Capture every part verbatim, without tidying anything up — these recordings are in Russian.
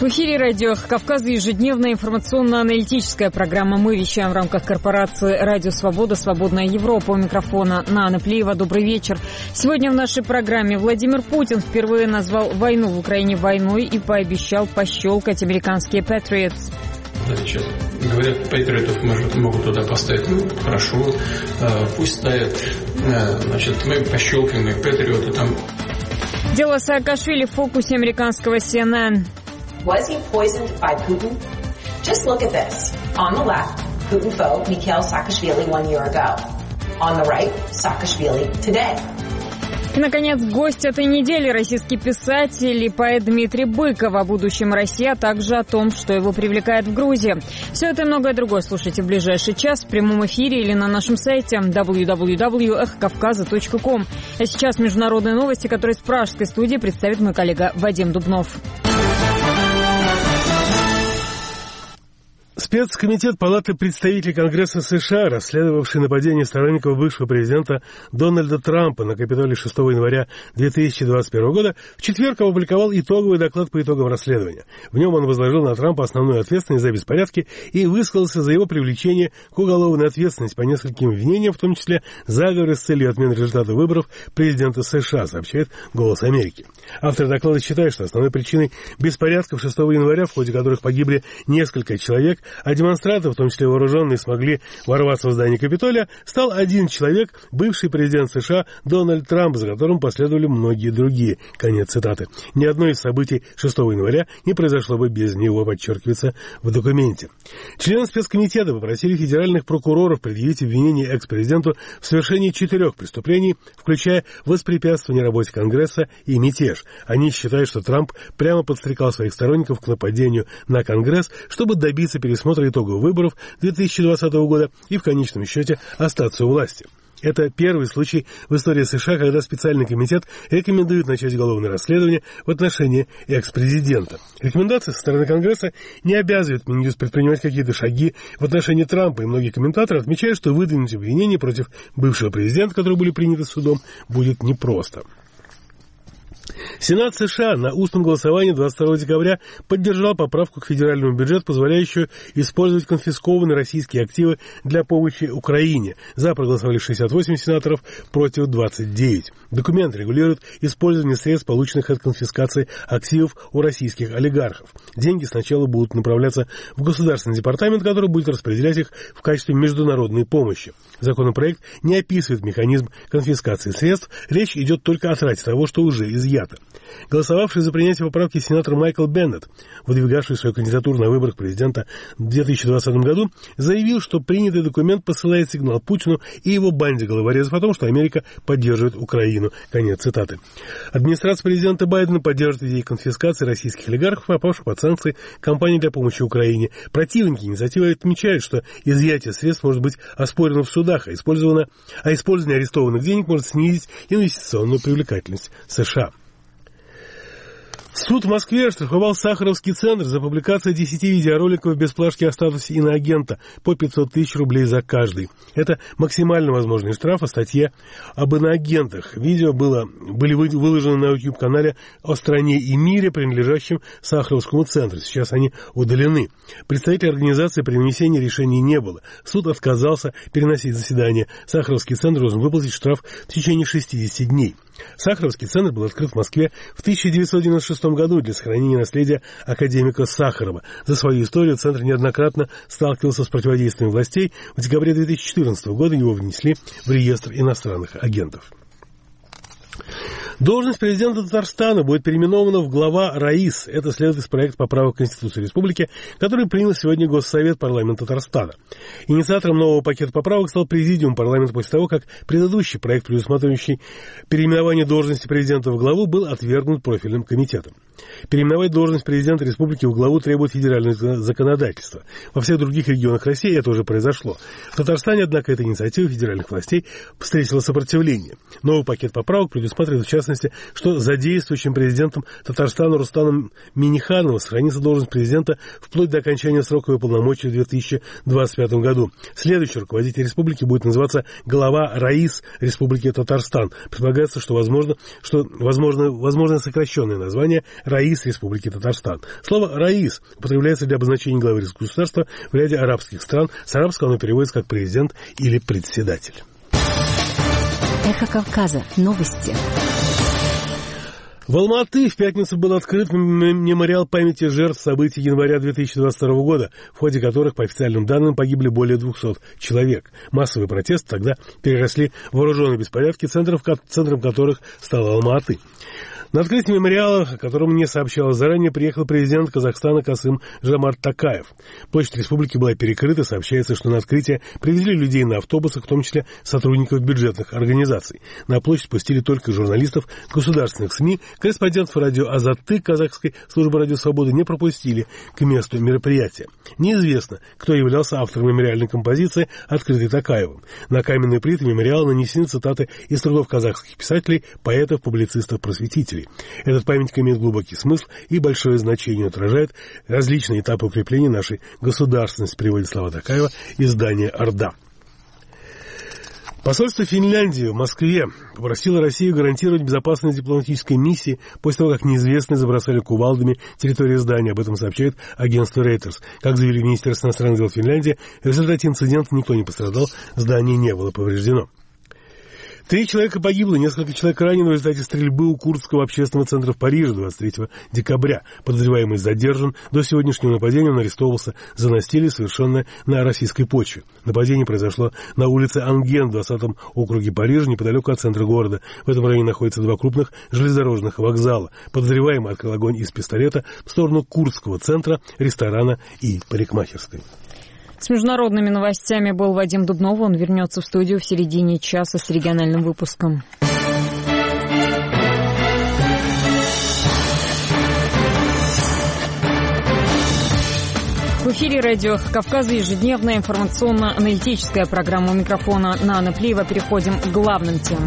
эфире радио «Кавказ», ежедневная информационно-аналитическая программа. Мы вещаем в рамках корпорации «Радио Свобода», «Свободная Европа». У микрофона Нана Плеева. Добрый вечер. Сегодня в нашей программе Владимир Путин впервые назвал войну в Украине войной и пообещал пощелкать американские «Патриотс». Сейчас говорят, патриотов может, могут туда поставить. Ну, хорошо, пусть ставят. Значит, мы пощелкаем их патриоты там. Дело Саакашвили в фокусе американского си эн эн. Was he poisoned by Putin? Just look at this. On the left, Putin foe Mikhail Saakashvili one year ago. On the right, Saakashvili today. И, наконец, гость этой недели – российский писатель и поэт Дмитрий Быков о будущем России, а также о том, что его привлекает в Грузии. Все это и многое другое слушайте в ближайший час в прямом эфире или на нашем сайте дабл ю дабл ю дабл ю точка эхо кавказа точка ком. А сейчас международные новости, которые из пражской студии представит мой коллега Вадим Дубнов. Спецкомитет Палаты представителей Конгресса США, расследовавший нападение сторонников бывшего президента Дональда Трампа на Капитолий шестого января две тысячи двадцать первого года, в четверг опубликовал итоговый доклад по итогам расследования. В нем он возложил на Трампа основную ответственность за беспорядки и высказался за его привлечение к уголовной ответственности по нескольким обвинениям, в том числе заговоры с целью отмены результатов выборов президента США, сообщает «Голос Америки». Автор доклада считает, что основной причиной беспорядков шестого января, в ходе которых погибли несколько человек, а демонстранты, в том числе вооруженные, смогли ворваться в здание Капитолия, стал один человек, бывший президент США Дональд Трамп, за которым последовали многие другие. Конец цитаты. Ни одно из событий шестого января не произошло бы без него, подчеркивается в документе. Члены спецкомитета попросили федеральных прокуроров предъявить обвинение экс-президенту в совершении четырех преступлений, включая воспрепятствование работе Конгресса и мятеж. Они считают, что Трамп прямо подстрекал своих сторонников к нападению на Конгресс, чтобы добиться пересмотра итогов выборов две тысячи двадцатого года и в конечном счете остаться у власти. Это первый случай в истории США, когда специальный комитет рекомендует начать уголовное расследование в отношении экс-президента. Рекомендации со стороны Конгресса не обязывают Минюст предпринимать какие-то шаги в отношении Трампа, и многие комментаторы отмечают, что выдвинуть обвинения против бывшего президента, которые были приняты судом, будет непросто. Сенат США на устном голосовании двадцать второго декабря поддержал поправку к федеральному бюджету, позволяющую использовать конфискованные российские активы для помощи Украине. За проголосовали шестьдесят восемь сенаторов, против двадцать девять. Документ регулирует использование средств, полученных от конфискации активов у российских олигархов. Деньги сначала будут направляться в Государственный департамент, который будет распределять их в качестве международной помощи. Законопроект не описывает механизм конфискации средств, речь идет только о трате того, что уже изъято. Голосовавший за принятие поправки сенатор Майкл Беннет, выдвигавший свою кандидатуру на выборах президента в две тысячи двадцатом году, заявил, что принятый документ посылает сигнал Путину и его банде головорезов о том, что Америка поддерживает Украину. Конец цитаты. Администрация президента Байдена поддерживает идею конфискации российских олигархов, попавших под санкции компании для помощи Украине. Противники инициативы отмечают, что изъятие средств может быть оспорено в судах, а, использовано, а использование арестованных денег может снизить инвестиционную привлекательность США. Суд в Москве оштрафовал Сахаровский центр за публикацию десяти видеороликов без плашки о статусе иноагента по пятьсот тысяч рублей за каждый. Это максимально возможный штраф о статье об иноагентах. Видео было, были выложены на YouTube-канале «О стране и мире», принадлежащем Сахаровскому центру. Сейчас они удалены. Представителей организации при вынесении решений не было. Суд отказался переносить заседание. Сахаровский центр должен выплатить штраф в течение шестидесяти дней. Сахаровский центр был открыт в Москве в тысяча девятьсот девяносто шестом году для сохранения наследия академика Сахарова. За свою историю центр неоднократно сталкивался с противодействием властей. В декабре две тысячи четырнадцатого года его внесли в реестр иностранных агентов. Должность президента Татарстана будет переименована в глава РАИС. Это следует из проекта поправок Конституции Республики, который принял сегодня Госсовет парламента Татарстана. Инициатором нового пакета поправок стал президиум парламента после того, как предыдущий проект, предусматривающий переименование должности президента в главу, был отвергнут профильным комитетом. Переименовать должность президента республики в главу требует федеральное законодательство. Во всех других регионах России это уже произошло. В Татарстане, однако, эта инициатива федеральных властей встретила сопротивление. Новый пакет поправок предусматривает, в частности, известности, что за действующим президентом Татарстана Рустамом Миннихановым сохранится должность президента вплоть до окончания срока его полномочий в две тысячи двадцать пятом году. Следующий руководитель республики будет называться глава РАИС Республики Татарстан. Предполагается, что возможно, что возможно, возможно сокращенное название РАИС Республики Татарстан. Слово «РАИС» употребляется для обозначения главы государства в ряде арабских стран. С арабского оно переводится как президент или председатель. Эхо Кавказа. Новости. В Алма-Аты в пятницу был открыт мемориал памяти жертв событий января две тысячи двадцать второго года, в ходе которых, по официальным данным, погибли более двухсот человек. Массовые протесты тогда переросли в вооруженные беспорядки, центром, центром которых стал Алма-Аты. На открытие мемориала, о котором мне сообщалось заранее, приехал президент Казахстана Касым-Жомарт Токаев. Площадь республики была перекрыта. Сообщается, что на открытие привезли людей на автобусах, в том числе сотрудников бюджетных организаций. На площадь пустили только журналистов государственных СМИ. Корреспондентов радио «Азатты» казахской службы «Радио Свободы» не пропустили к месту мероприятия. Неизвестно, кто являлся автором мемориальной композиции, открытой Токаевым. На каменные плиты мемориала нанесены цитаты из трудов казахских писателей, поэтов, публицистов, просветителей. Этот памятник имеет глубокий смысл и большое значение, отражает различные этапы укрепления нашей государственности, приводит слова Токаева издание «Орда». Посольство Финляндии в Москве попросило Россию гарантировать безопасность дипломатической миссии после того, как неизвестные забросали кувалдами территорию здания. Об этом сообщает агентство Reuters. Как заявили в Министерстве иностранных дел Финляндии, в результате инцидента никто не пострадал, здание не было повреждено. Три человека погибло, несколько человек ранено в результате стрельбы у Курдского общественного центра в Париже двадцать третьего декабря. Подозреваемый задержан. До сегодняшнего нападения он арестовывался за насилие, совершенное на российской почве. Нападение произошло на улице Анген в двадцатом округе Парижа, неподалеку от центра города. В этом районе находятся два крупных железнодорожных вокзала. Подозреваемый открыл огонь из пистолета в сторону Курдского центра, ресторана и парикмахерской. С международными новостями был Вадим Дубнов. Он вернется в студию в середине часа с региональным выпуском. В эфире радио Кавказа, ежедневная информационно-аналитическая программа. У микрофона Нана Плиева. Переходим к главным темам.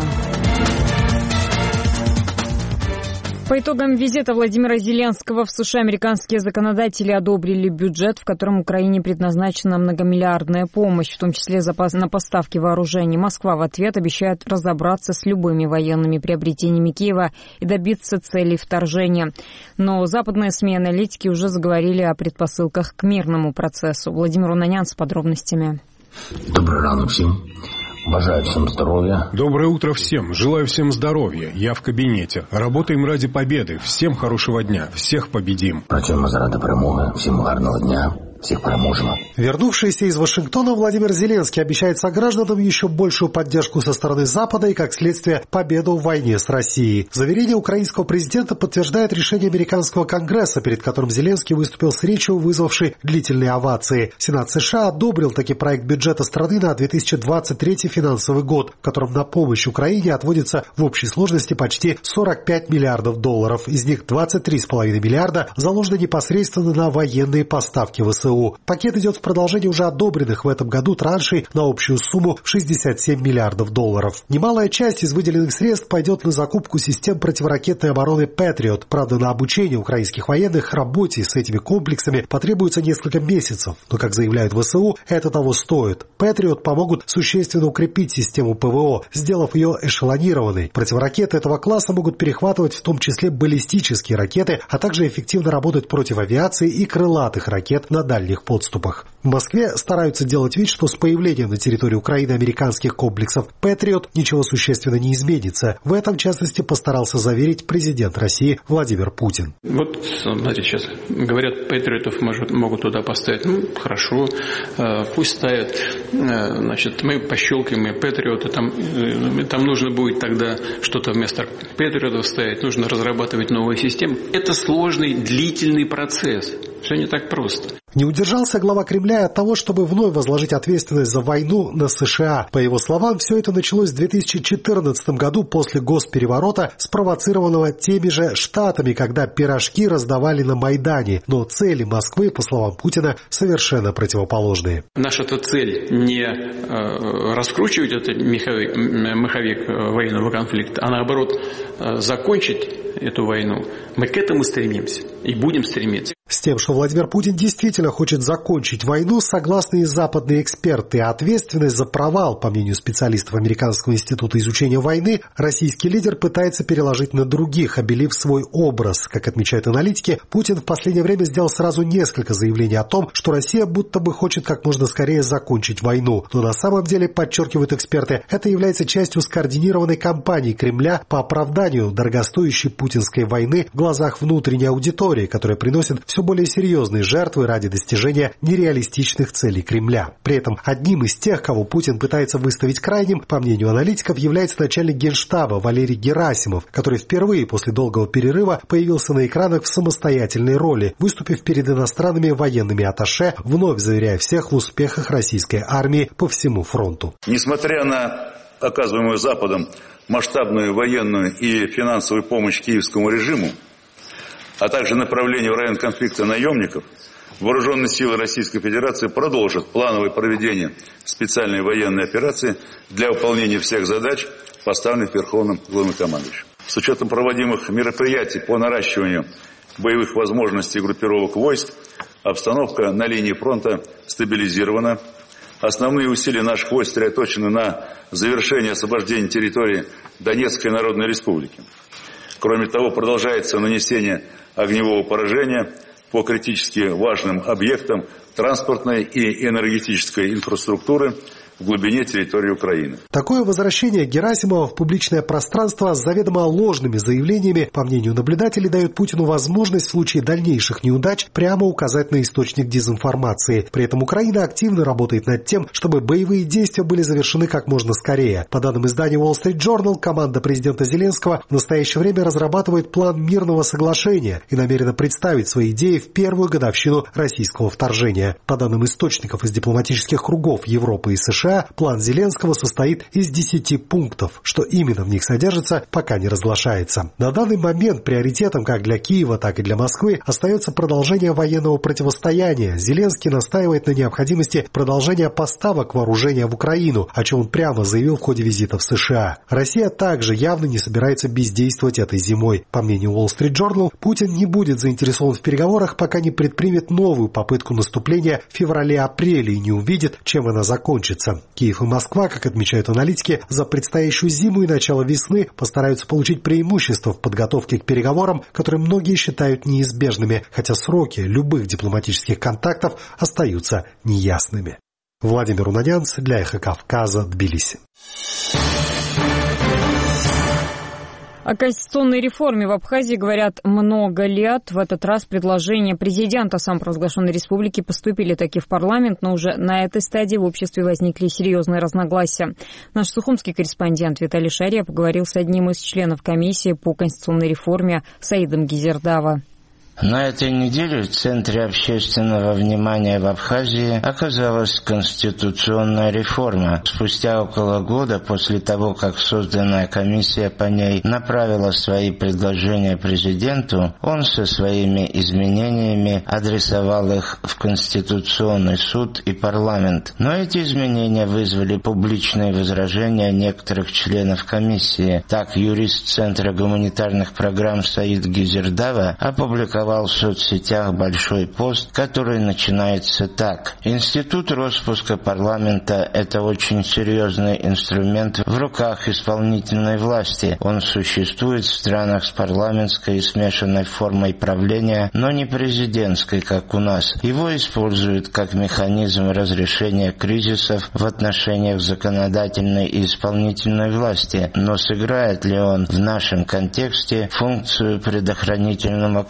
По итогам визита Владимира Зеленского в США американские законодатели одобрили бюджет, в котором Украине предназначена многомиллиардная помощь, в том числе на поставки вооружений. Москва в ответ обещает разобраться с любыми военными приобретениями Киева и добиться целей вторжения. Но западные СМИ и аналитики уже заговорили о предпосылках к мирному процессу. Владимир Унанян с подробностями. Добрый ранок всем. Бажаю всем здоровья. Доброе утро всем. Желаю всем здоровья. Я в кабинете. Работаем ради победы. Всем хорошего дня. Всех победим. Працюємо заради перемоги. Всем гарного дня. Всех переможем. Вернувшийся из Вашингтона Владимир Зеленский обещает согражданам еще большую поддержку со стороны Запада и, как следствие, победу в войне с Россией. Заверение украинского президента подтверждает решение американского Конгресса, перед которым Зеленский выступил с речью, вызвавшей длительные овации. Сенат США одобрил таки проект бюджета страны на две тысячи двадцать третий финансовый год, в котором на помощь Украине отводится в общей сложности почти сорок пять миллиардов долларов. Из них двадцать три целых пять десятых миллиарда заложено непосредственно на военные поставки ВСУ. Пакет идет в продолжение уже одобренных в этом году траншей на общую сумму в шестьдесят семь миллиардов долларов. Немалая часть из выделенных средств пойдет на закупку систем противоракетной обороны «Патриот». Правда, на обучение украинских военных работе с этими комплексами потребуется несколько месяцев. Но, как заявляют ВСУ, это того стоит. «Патриот» помогут существенно укрепить систему ПВО, сделав ее эшелонированной. Противоракеты этого класса могут перехватывать в том числе баллистические ракеты, а также эффективно работать против авиации и крылатых ракет на дальних подступах. В Москве стараются делать вид, что с появлением на территории Украины американских комплексов «Патриот» ничего существенно не изменится. В этом, в частности, постарался заверить президент России Владимир Путин. Вот, смотрите, сейчас говорят, «Патриотов» может, могут туда поставить. Ну, хорошо, пусть ставят. Значит, мы пощелкаем и «Патриоты». Там, там нужно будет тогда что-то вместо «Патриотов» ставить. Нужно разрабатывать новые системы. Это сложный, длительный процесс. Все не так просто. Не удержался глава Кремля от того, чтобы вновь возложить ответственность за войну на США. По его словам, все это началось в две тысячи четырнадцатом году после госпереворота, спровоцированного теми же Штатами, когда пирожки раздавали на Майдане. Но цели Москвы, по словам Путина, совершенно противоположные. Наша-то цель не э, раскручивать этот маховик, маховик военного конфликта, а наоборот э, закончить эту войну. Мы к этому стремимся и будем стремиться. С тем, что Владимир Путин действительно хочет закончить войну, согласны и западные эксперты. Ответственность за провал, по мнению специалистов Американского института изучения войны, российский лидер пытается переложить на других, обелив свой образ. Как отмечают аналитики, Путин в последнее время сделал сразу несколько заявлений о том, что Россия будто бы хочет как можно скорее закончить войну. Но на самом деле, подчеркивают эксперты, это является частью скоординированной кампании Кремля по оправданию дорогостоящей путинской войны в глазах внутренней аудитории, которая приносит все более серьезные жертвы ради достижения нереалистичных целей Кремля. При этом одним из тех, кого Путин пытается выставить крайним, по мнению аналитиков, является начальник Генштаба Валерий Герасимов, который впервые после долгого перерыва появился на экранах в самостоятельной роли, выступив перед иностранными военными атташе, вновь заверяя всех в успехах российской армии по всему фронту. Несмотря на оказываемую Западом масштабную военную и финансовую помощь киевскому режиму, а также направление в район конфликта наемников, вооруженные силы Российской Федерации продолжат плановое проведение специальной военной операции для выполнения всех задач, поставленных Верховным Главнокомандующим. С учетом проводимых мероприятий по наращиванию боевых возможностей группировок войск, обстановка на линии фронта стабилизирована. Основные усилия наших войск сосредоточены на завершении освобождения территории Донецкой Народной Республики. Кроме того, продолжается нанесение огневого поражения по критически важным объектам транспортной и энергетической инфраструктуры в глубине территории Украины. Такое возвращение Герасимова в публичное пространство с заведомо ложными заявлениями, по мнению наблюдателей, дает Путину возможность в случае дальнейших неудач прямо указать на источник дезинформации. При этом Украина активно работает над тем, чтобы боевые действия были завершены как можно скорее. По данным издания Wall Street Journal, команда президента Зеленского в настоящее время разрабатывает план мирного соглашения и намерена представить свои идеи в первую годовщину российского вторжения. По данным источников из дипломатических кругов Европы и США, план Зеленского состоит из десяти пунктов. Что именно в них содержится, пока не разглашается. На данный момент приоритетом как для Киева, так и для Москвы остается продолжение военного противостояния. Зеленский настаивает на необходимости продолжения поставок вооружения в Украину, о чем он прямо заявил в ходе визита в США. Россия также явно не собирается бездействовать этой зимой. По мнению Wall Street Journal, Путин не будет заинтересован в переговорах, пока не предпримет новую попытку наступления в феврале-апреле и не увидит, чем она закончится. Киев и Москва, как отмечают аналитики, за предстоящую зиму и начало весны постараются получить преимущество в подготовке к переговорам, которые многие считают неизбежными, хотя сроки любых дипломатических контактов остаются неясными. Владимир Унанянц для Эхо Кавказа, Тбилиси. О конституционной реформе в Абхазии говорят много лет. В этот раз предложения президента самопровозглашенной республики поступили таки в парламент, но уже на этой стадии в обществе возникли серьезные разногласия. Наш сухумский корреспондент Виталий Шария поговорил с одним из членов комиссии по конституционной реформе Саидом Гизердава. На этой неделе в центре общественного внимания в Абхазии оказалась конституционная реформа. Спустя около года после того, как созданная комиссия по ней направила свои предложения президенту, он со своими изменениями адресовал их в Конституционный суд и парламент. Но эти изменения вызвали публичные возражения некоторых членов комиссии. Так, юрист Центра гуманитарных программ Саид Гизердава опубликовал в соцсетях большой пост, который начинается так. Институт распуска парламента – это очень серьезный инструмент в руках исполнительной власти. Он существует в странах с парламентской и смешанной формой правления, но не президентской, как у нас. Его используют как механизм разрешения кризисов в отношениях законодательной и исполнительной власти. Но сыграет ли он в нашем контексте функцию предохранительного клапана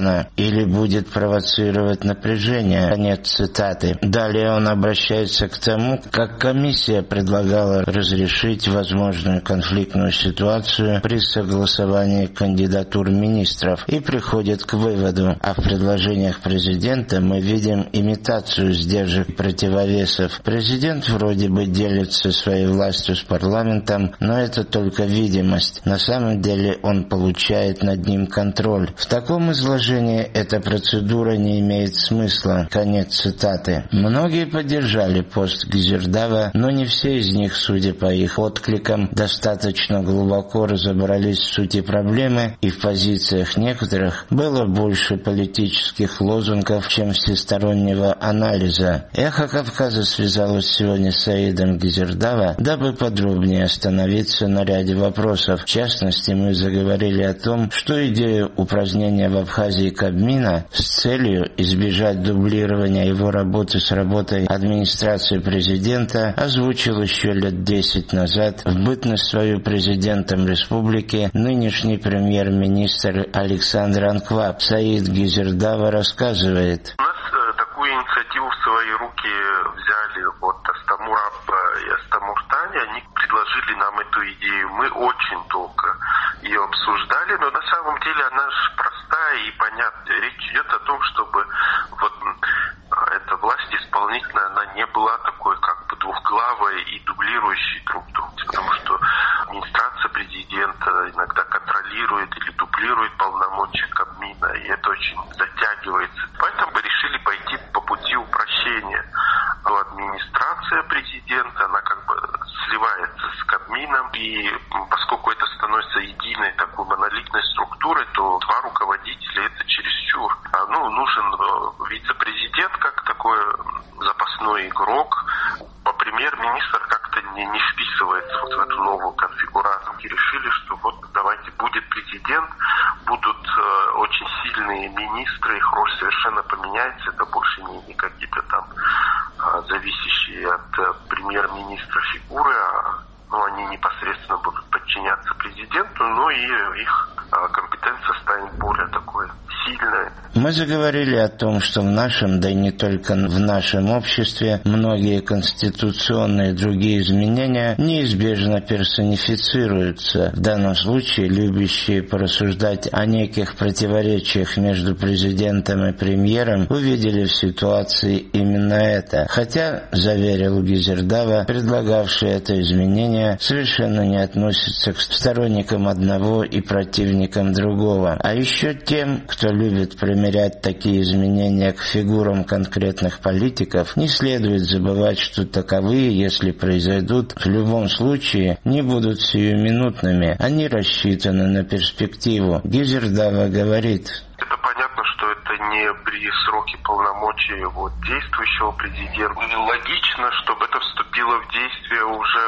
закона или будет провоцировать напряжение. Конец цитаты. Далее он обращается к тому, как комиссия предлагала разрешить возможную конфликтную ситуацию при согласовании кандидатур министров и приходит к выводу: а в предложениях президента мы видим имитацию сдержек противовесов. Президент вроде бы делится своей властью с парламентом, но это только видимость. На самом деле он получает над ним контроль. В таком изложении эта процедура не имеет смысла. Конец цитаты. Многие поддержали пост Гзирдава, но не все из них, судя по их откликам, достаточно глубоко разобрались в сути проблемы, и в позициях некоторых было больше политических лозунгов, чем всестороннего анализа. «Эхо Кавказа» связалось сегодня с Саидом Гзирдава, дабы подробнее остановиться на ряде вопросов. В частности, мы заговорили о том, что идею упразднения в Абхазии Кабмина с целью избежать дублирования его работы с работой администрации президента озвучил еще лет десять назад в бытность свою президентом республики нынешний премьер-министр Александр Анкваб. Саид Гзирдава рассказывает. У нас э, такую инициативу в свои руки взяли вот Астамураб и Астамуртани. Они предложили нам эту идею. Мы очень долго ее обсуждали, но на самом деле она же простая и понятная. Речь идет о том, чтобы вот эта власть исполнительная, она не была такой как бы двухглавой и дублирующей друг друга, потому что администрация президента иногда контролирует или дублирует полномочия Кабмина, и это очень затягивается. Поэтому мы решили пойти по пути упрощения. Но администрация президента, она как бы сливается с Кабмином, и поскольку это становится единой такой монолитной структурой, то два руководителя это чересчур. Ну, нужен вице-президент как такой запасной игрок. Премьер-министр как-то не, не вписывается вот в эту новую конфигурацию. И решили, что вот давайте будет президент, будут э, очень сильные министры, их роль совершенно поменяется, это больше не, не какие-то там э, зависящие от э, премьер-министра фигуры, а ну, они непосредственно будут подчиняться президенту, но и их э, компетенция станет более такой сильной. Мы заговорили о том, что в нашем, да и не только в нашем обществе, многие конституционные и другие изменения неизбежно персонифицируются. В данном случае любящие порассуждать о неких противоречиях между президентом и премьером увидели в ситуации именно это. Хотя, заверил Гзирдава, предлагавший это изменение совершенно не относится к сторонникам одного и противникам другого, а еще тем, кто любит примерять такие изменения к фигурам конкретных политиков, не следует забывать, что таковые, если произойдут, в любом случае не будут сиюминутными, они рассчитаны на перспективу. Гзирдава говорит: это понятно, что это не при сроке полномочий вот, действующего президента. Логично, чтобы это вступило в действие уже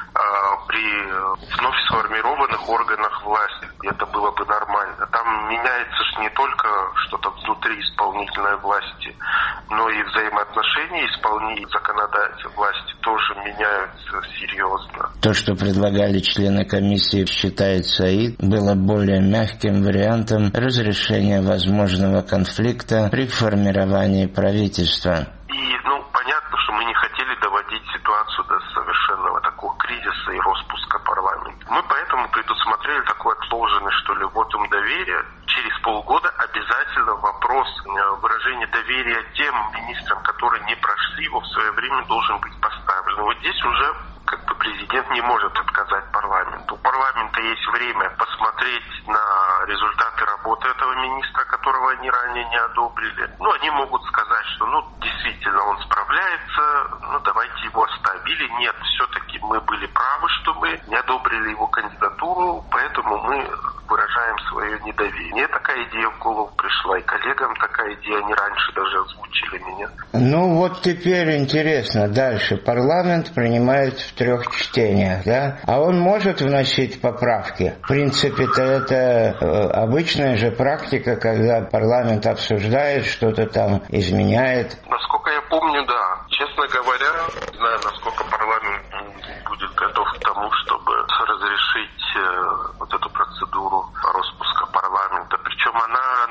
а, при вновь сформированных органах власти. Это было бы нормально. Там меняется же не только что-то внутри исполнительной власти, но и взаимоотношения исполнителей законодательной власти тоже меняются серьезно. То, что предлагали члены комиссии, считает Саид, было более мягким вариантом разрешения возможного конфликта при формировании правительства. И, ну, понятно, что мы не хотели доводить ситуацию до совершенного такого кризиса и распуска парламента. Мы поэтому предусмотрели такой отложенный, что ли, вотум доверия. Через полгода обязательно вопрос выражения доверия тем министрам, которые не прошли его в свое время, должен быть поставлен. Вот здесь уже как бы президент не может отказать парламенту. У парламента есть время посмотреть на результаты работы этого министра, которого они ранее не одобрили. Ну, они могут сказать, что, ну, действительно, он справляется, ну, давайте его оставим. Или нет, все-таки мы были правы, что мы не одобрили его кандидатуру, поэтому мы выражаем свое недоверие. Мне такая идея в голову пришла, и коллегам такая идея, они раньше даже озвучили меня. Ну, вот теперь интересно, дальше. Парламент принимает в трех чтениях, да? А он может вносить поправки? В принципе-то это э, обычная же практика, когда парламент обсуждает, что-то там изменяет. Насколько я помню, да. Честно говоря, не знаю, насколько парламент будет готов к тому, чтобы разрешить э, вот эту процедуру распуска парламента. Причем она, она это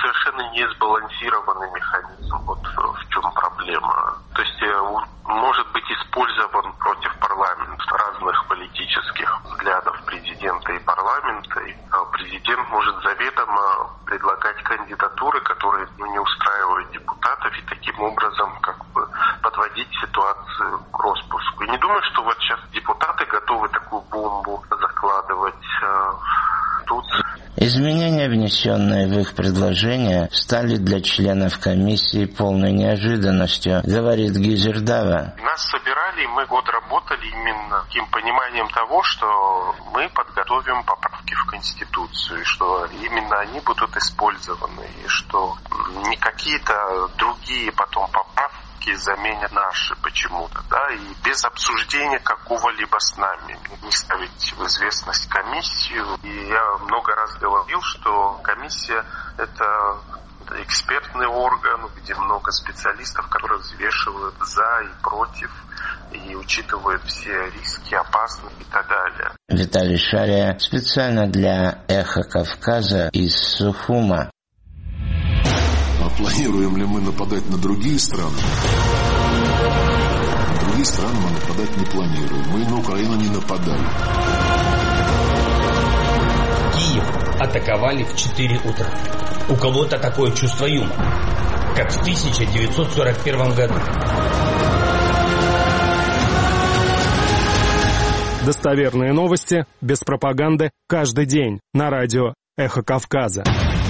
совершенно не сбалансированный механизм. Вот в чем проблема. То есть он может быть использован против парламента, разных политических взглядов президента и парламента. И президент может заведомо предлагать кандидатуры, которые ну, не устраивают депутатов, и таким образом как бы подводить ситуацию к распуску. И не думаю, что вот сейчас депутаты готовы такую бомбу закладывать э, тут. Изменения, внесенные в их предложение, стали для членов комиссии полной неожиданностью, говорит Гизердава. Нас собирали, и мы год работали именно таким пониманием того, что мы подготовим поправки в Конституцию, и что именно они будут использованы, и что не какие-то другие потом поправки заменят наши почему-то, да, и без обсуждения какого-либо с нами, не ставить в известность комиссию. И я много раз говорил, что комиссия – это экспертный орган, где много специалистов, которые взвешивают за и против, и учитывают все риски, опасности и так далее. Виталий Шария специально для «Эхо Кавказа» из Сухума. А планируем ли мы нападать на другие страны? На другие страны мы нападать не планируем. Мы на Украину не нападали. Киев атаковали в четыре утра. У кого-то такое чувство юмора, как в тысяча девятьсот сорок первом году. Достоверные новости, без пропаганды, каждый день на радио «Эхо Кавказа».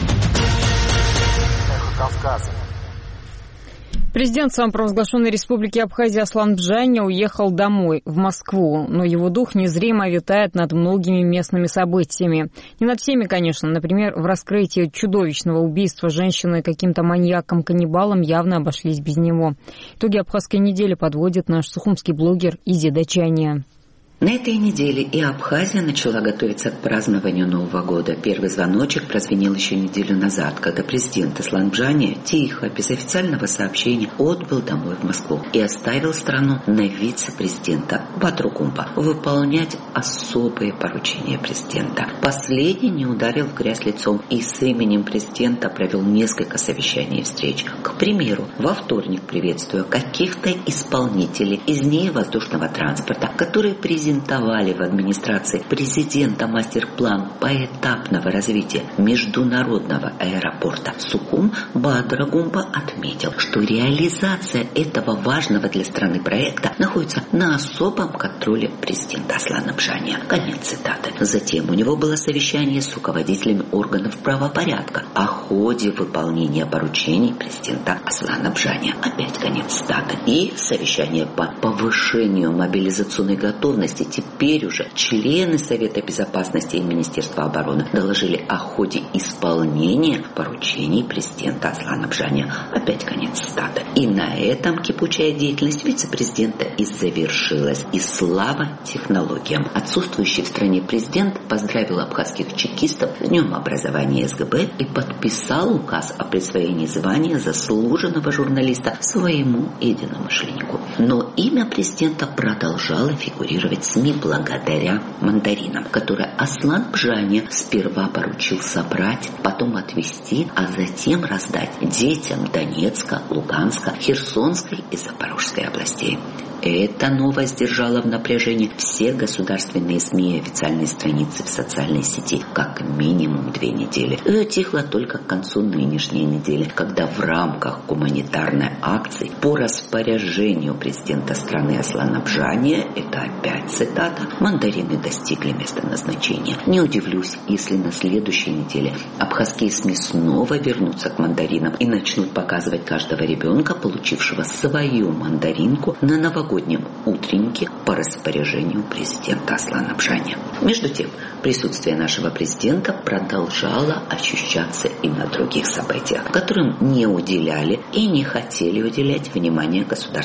Президент самопровозглашенной республики Абхазия Аслан Бжаня уехал домой, в Москву, но его дух незримо витает над многими местными событиями. Не над всеми, конечно. Например, в раскрытии чудовищного убийства женщины каким-то маньяком-каннибалом явно обошлись без него. Итоги абхазской недели подводит наш сухумский блогер Изи Дачания. На этой неделе и Абхазия начала готовиться к празднованию Нового года. Первый звоночек прозвенел еще неделю назад, когда президент Аслан Бжаня тихо, без официального сообщения, отбыл домой в Москву и оставил страну на вице-президента Батру Гумба выполнять особые поручения президента. Последний не ударил в грязь лицом и с именем президента провел несколько совещаний и встреч. К примеру, во вторник приветствуя каких-то исполнителей из НИИ воздушного транспорта, которые президент презентовали в администрации президента мастер-план поэтапного развития международного аэропорта Сухум, Бадра Гумба отметил, что реализация этого важного для страны проекта находится на особом контроле президента Аслана Бжаня. Конец цитаты. Затем у него было совещание с руководителями органов правопорядка о ходе выполнения поручений президента Аслана Бжаня. Опять конец цитаты. И совещание по повышению мобилизационной готовности. Теперь уже члены Совета Безопасности и Министерства обороны доложили о ходе исполнения поручений президента Аслана Бжаня. Опять конец цитаты. И на этом кипучая деятельность вице-президента и завершилась. И слава технологиям. Отсутствующий в стране президент поздравил абхазских чекистов с Днем образования СГБ и подписал указ о присвоении звания заслуженного журналиста своему единомышленнику. Но имя президента продолжало фигурировать в СМИ благодаря мандаринам, которые Аслан Бжаня сперва поручил собрать, потом отвезти, а затем раздать детям Донецка, Луганска, Херсонской и Запорожской областей. Эта новость держала в напряжении все государственные СМИ и официальные страницы в социальной сети как минимум две недели. И утихла только к концу нынешней недели, когда в рамках гуманитарной акции по распоряжению президента страны Аслана Бжаня, это опять цитата, мандарины достигли места назначения. Не удивлюсь, если на следующей неделе абхазские СМИ снова вернутся к мандаринам и начнут показывать каждого ребенка, получившего свою мандаринку, на новогоднем утреннике по распоряжению президента Аслана Бжаня. Между тем, присутствие нашего президента продолжало ощущаться и на других событиях, которым не уделяли и не хотели уделять внимание государственные СМИ.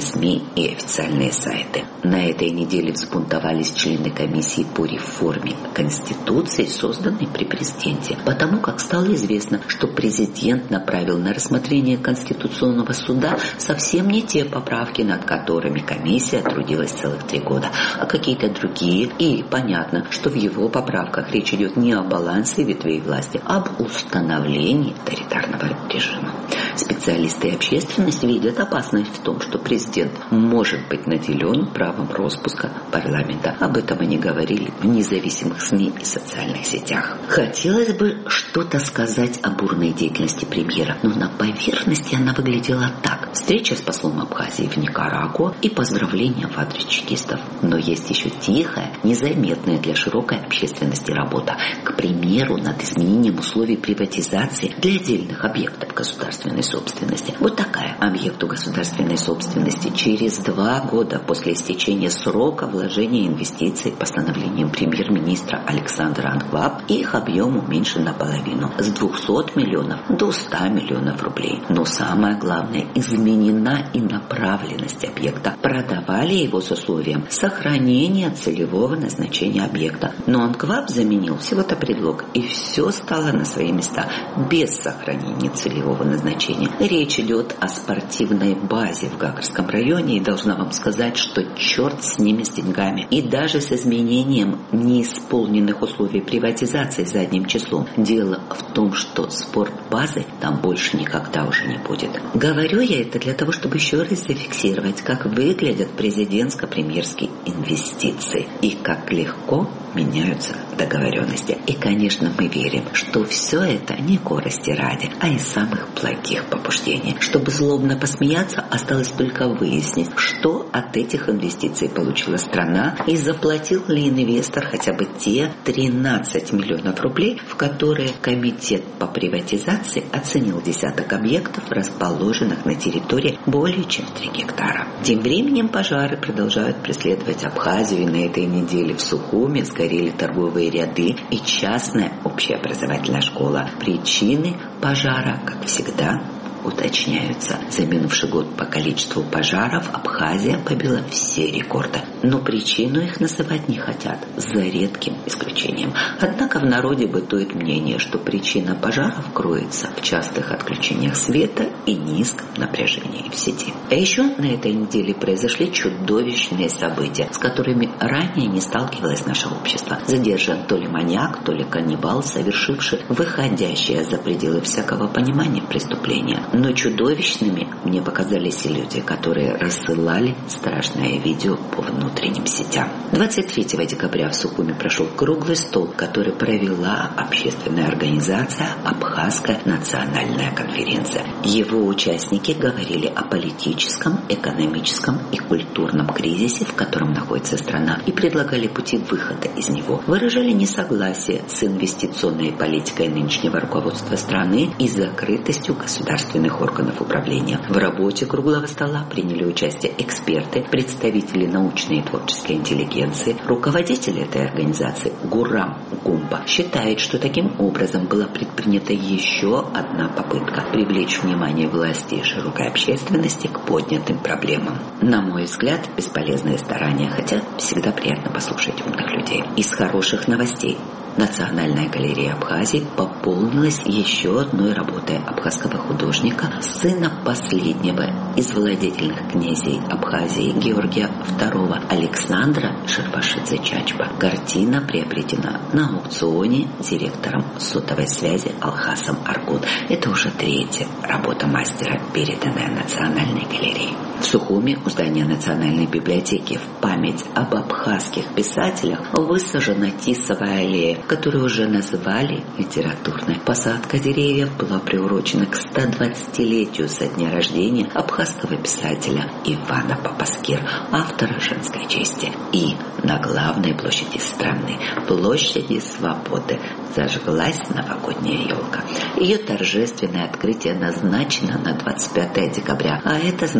СМИ и официальные сайты. На этой неделе взбунтовались члены комиссии по реформе Конституции, созданной при президенте, потому как стало известно, что президент направил на рассмотрение Конституционного суда совсем не те поправки, над которыми комиссия трудилась целых три года, а какие-то другие. И понятно, что в его поправках речь идет не о балансе ветвей власти, а об установлении авторитарного режима. Специалисты и общественность видят опасность в том, что президент может быть наделен правом распуска парламента. Об этом они говорили в независимых СМИ и социальных сетях. Хотелось бы что-то сказать о бурной деятельности премьера, но на поверхности она выглядела так. Встреча с послом Абхазии в Никарагуа и поздравления в адрес чекистов. Но есть еще тихая, незаметная для широкой общественности работа. К примеру, над изменением условий приватизации для отдельных объектов государственной собственности. Вот такая. Объекту государственной собственности через два года после истечения срока вложения инвестиций постановлением премьер-министра Александра Анкваб их объем уменьшен наполовину с двухсот миллионов до ста миллионов рублей. Но самое главное, изменена и направленность объекта. Продавали его с условием сохранения целевого назначения объекта. Но Анкваб заменил всего-то предлог, и все стало на свои места без сохранения целевого назначения. Речь идет о спортивной базе в Гагарском районе, и должна вам сказать, что черт с ними, с деньгами. И даже с изменением неисполненных условий приватизации задним числом. Дело в том, что спортбазы там больше никогда уже не будет. Говорю я это для того, чтобы еще раз зафиксировать, как выглядят президентско-премьерские инвестиции и как легко меняются договоренности. И, конечно, мы верим, что все это не корости ради, а из самых благих побуждений. Чтобы злобно посмеяться, осталось только выяснить, что от этих инвестиций получила страна и заплатил ли инвестор хотя бы те тринадцать миллионов рублей, в которые комитет по приватизации оценил десяток объектов, расположенных на территории более чем в три гектара. Тем временем пожары продолжают преследовать Абхазию, и на этой неделе в Сухуме сгорели торговые ряды и частная общеобразовательная школа. Причины пожара, как всегда, уточняются. За минувший год по количеству пожаров Абхазия побила все рекорды. Но причину их называть не хотят, за редким исключением. Однако в народе бытует мнение, что причина пожаров кроется в частых отключениях света и низком напряжении в сети. А еще на этой неделе произошли чудовищные события, с которыми ранее не сталкивалось наше общество. Задержан то ли маньяк, то ли каннибал, совершивший выходящее за пределы всякого понимания преступления. Но чудовищными мне показались и люди, которые рассылали страшное видео по внутренним сетям. двадцать третьего декабря в Сухуме прошел круглый стол, который провела общественная организация «Абхазская национальная конференция». Его участники говорили о политическом, экономическом и культурном кризисе, в котором находится страна, и предлагали пути выхода из него. Выражали несогласие с инвестиционной политикой нынешнего руководства страны и закрытостью государственных органов управления. В работе круглого стола приняли участие эксперты, представители научной и творческой интеллигенции. Руководитель этой организации Гурам Гумба считает, что таким образом была предпринята еще одна попытка привлечь внимание власти и широкой общественности к поднятым проблемам. На мой взгляд, бесполезные старания, хотя всегда приятно послушать умных людей. Из хороших новостей. Национальная галерея Абхазии пополнилась еще одной работой абхазского художника, сына последнего из владетельных князей Абхазии Георгия второго Александра Шербашидзе-Чачба. Картина приобретена на аукционе директором сотовой связи Алхасом Аргун. Это уже третья работа мастера, переданная Национальной галерее. В Сухуме у здания Национальной библиотеки в память об абхазских писателях высажена тисовая аллея, которую уже назвали литературной. Посадка деревьев была приурочена к стодвадцатилетию со дня рождения абхазского писателя Ивана Папаскир, автора «Женской чести». И на главной площади страны, площади Свободы, зажглась новогодняя елка. Ее торжественное открытие назначено на двадцать пятое декабря, а это значит, что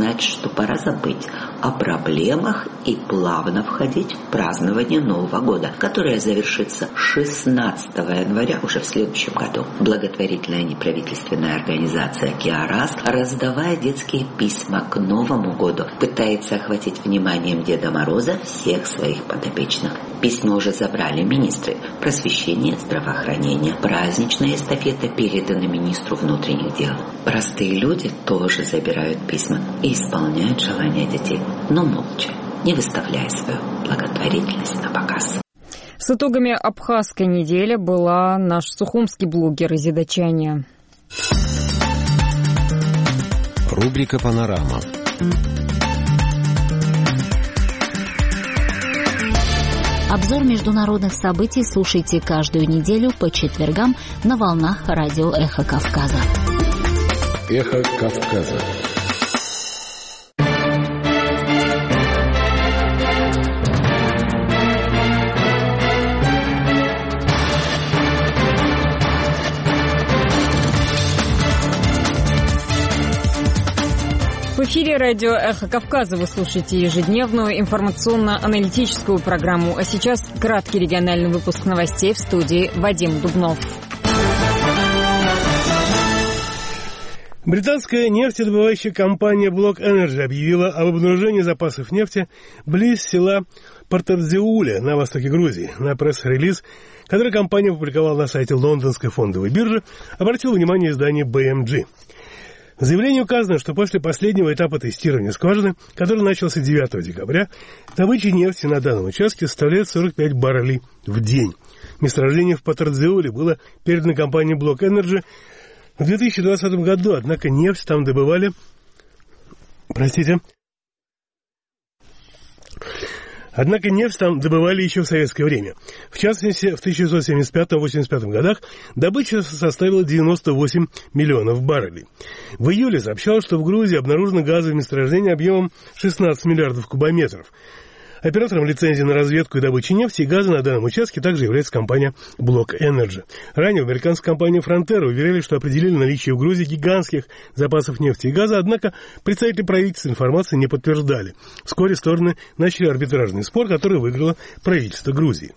пора забыть о проблемах и плавно входить в празднование Нового года, которое завершится шестнадцатого января уже в следующем году. Благотворительная неправительственная организация «Киарас», раздавая детские письма к Новому году, пытается охватить вниманием Деда Мороза всех своих подопечных. Письма уже забрали министры просвещения, здравоохранения. Праздничная эстафета передана министру внутренних дел. Простые люди тоже забирают письма и исполняют желания детей, но молча, не выставляя свою благотворительность на показ. С итогами абхазской недели была наш сухумский блогер из Идачания. Рубрика «Панорама». Обзор международных событий слушайте каждую неделю по четвергам на волнах радио «Эхо Кавказа». «Эхо Кавказа». В эфире радио «Эхо Кавказа» вы слушаете ежедневную информационно-аналитическую программу. А сейчас краткий региональный выпуск новостей в студии Вадим Дубнов. Британская нефтедобывающая компания Block Energy объявила об обнаружении запасов нефти близ села Портадзеуле на востоке Грузии. На пресс-релиз, который компания опубликовала на сайте лондонской фондовой биржи, обратил внимание издание би эм джи. В заявлении указано, что после последнего этапа тестирования скважины, который начался девятого декабря, добыча нефти на данном участке составляет сорок пять баррелей в день. Месторождение в Портадзеуле было передано компании Block Energy в две тысячи двадцатом году, однако нефть там добывали... Простите... Однако нефть там добывали еще в советское время. В частности, в тысяча девятьсот семьдесят пятом — восемьдесят пятом годах добыча составила девяносто восемь миллионов баррелей. В июле сообщалось, что в Грузии обнаружено газовое месторождение объемом шестнадцать миллиардов кубометров. Оператором лицензии на разведку и добычу нефти и газа на данном участке также является компания Block Energy. Ранее в американской компании Frontera уверяли, что определили наличие в Грузии гигантских запасов нефти и газа, однако представители правительства информации не подтверждали. Вскоре стороны начали арбитражный спор, который выиграло правительство Грузии.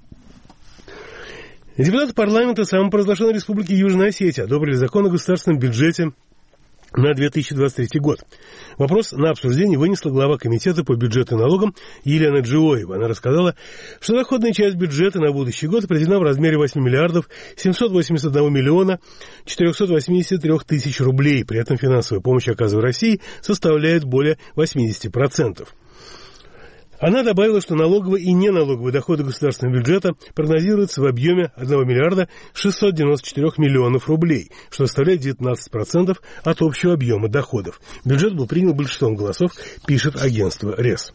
Депутаты парламента самопровозглашенной республики Южная Осетия одобрили закон о государственном бюджете на две тысячи двадцать третий год. Вопрос на обсуждение вынесла глава комитета по бюджету и налогам Елена Джиоева. Она рассказала, что доходная часть бюджета на будущий год определена в размере восемь миллиардов семьсот восемьдесят один миллиона четыреста восемьдесят три тысячи рублей. При этом финансовая помощь, оказываемая России, составляет более восемьдесят процентов. Она добавила, что налоговые и неналоговые доходы государственного бюджета прогнозируются в объеме один миллиард шестьсот девяносто четыре миллионов рублей, что составляет девятнадцать процентов от общего объема доходов. Бюджет был принят большинством голосов, пишет агентство РЕС.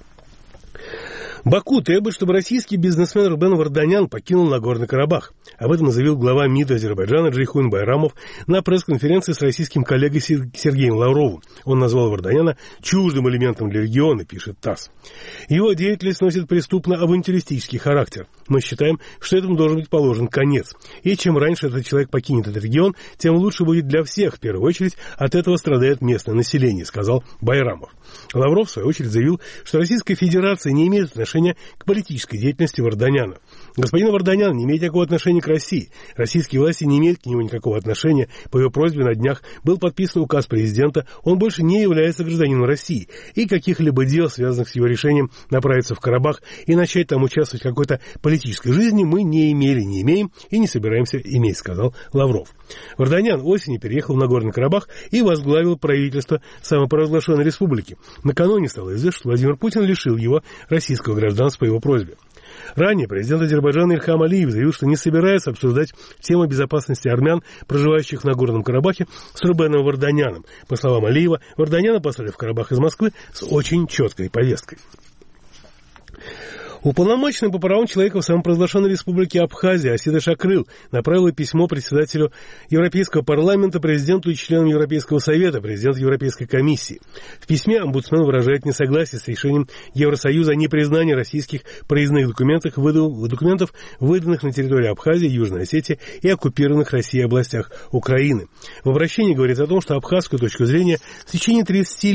Баку требует, чтобы российский бизнесмен Рубен Варданян покинул Нагорный Карабах. Об этом заявил глава МИДа Азербайджана Джейхун Байрамов на пресс-конференции с российским коллегой Сергеем Лавровым. Он назвал Варданяна чуждым элементом для региона, пишет ТАСС. Его деятельность носит преступно-авантюристический характер. Мы считаем, что этому должен быть положен конец. И чем раньше этот человек покинет этот регион, тем лучше будет для всех. В первую очередь от этого страдает местное население, сказал Байрамов. Лавров, в свою очередь, заявил, что Российская Федерация не имеет отношения к политической деятельности Варданяна. Господин Варданян не имеет никакого отношения к России. Российские власти не имеют к нему никакого отношения. По его просьбе на днях был подписан указ президента. Он больше не является гражданином России. И каких-либо дел, связанных с его решением направиться в Карабах и начать там участвовать в какой-то политической жизни, мы не имели, не имеем и не собираемся иметь, сказал Лавров. Варданян осенью переехал в Нагорный Карабах и возглавил правительство самопровозглашенной республики. Накануне стало известно, что Владимир Путин лишил его российского гражданства по его просьбе. Ранее президент Азербайджана Ильхам Алиев заявил, что не собирается обсуждать тему безопасности армян, проживающих в Нагорном Карабахе, с Рубеном Варданяном. По словам Алиева, Варданяна послали в Карабах из Москвы с очень четкой повесткой. Уполномоченный по правам человека в самопровозглашенной республике Абхазия Асида Шакрыл направила письмо председателю Европейского парламента, президенту и членам Европейского совета, президенту Европейской комиссии. В письме омбудсмен выражает несогласие с решением Евросоюза о непризнании российских проездных документов, документов, выданных на территории Абхазии, Южной Осетии и оккупированных Россией областях Украины. В обращении говорится о том, что абхазскую точку зрения в течение тридцати лет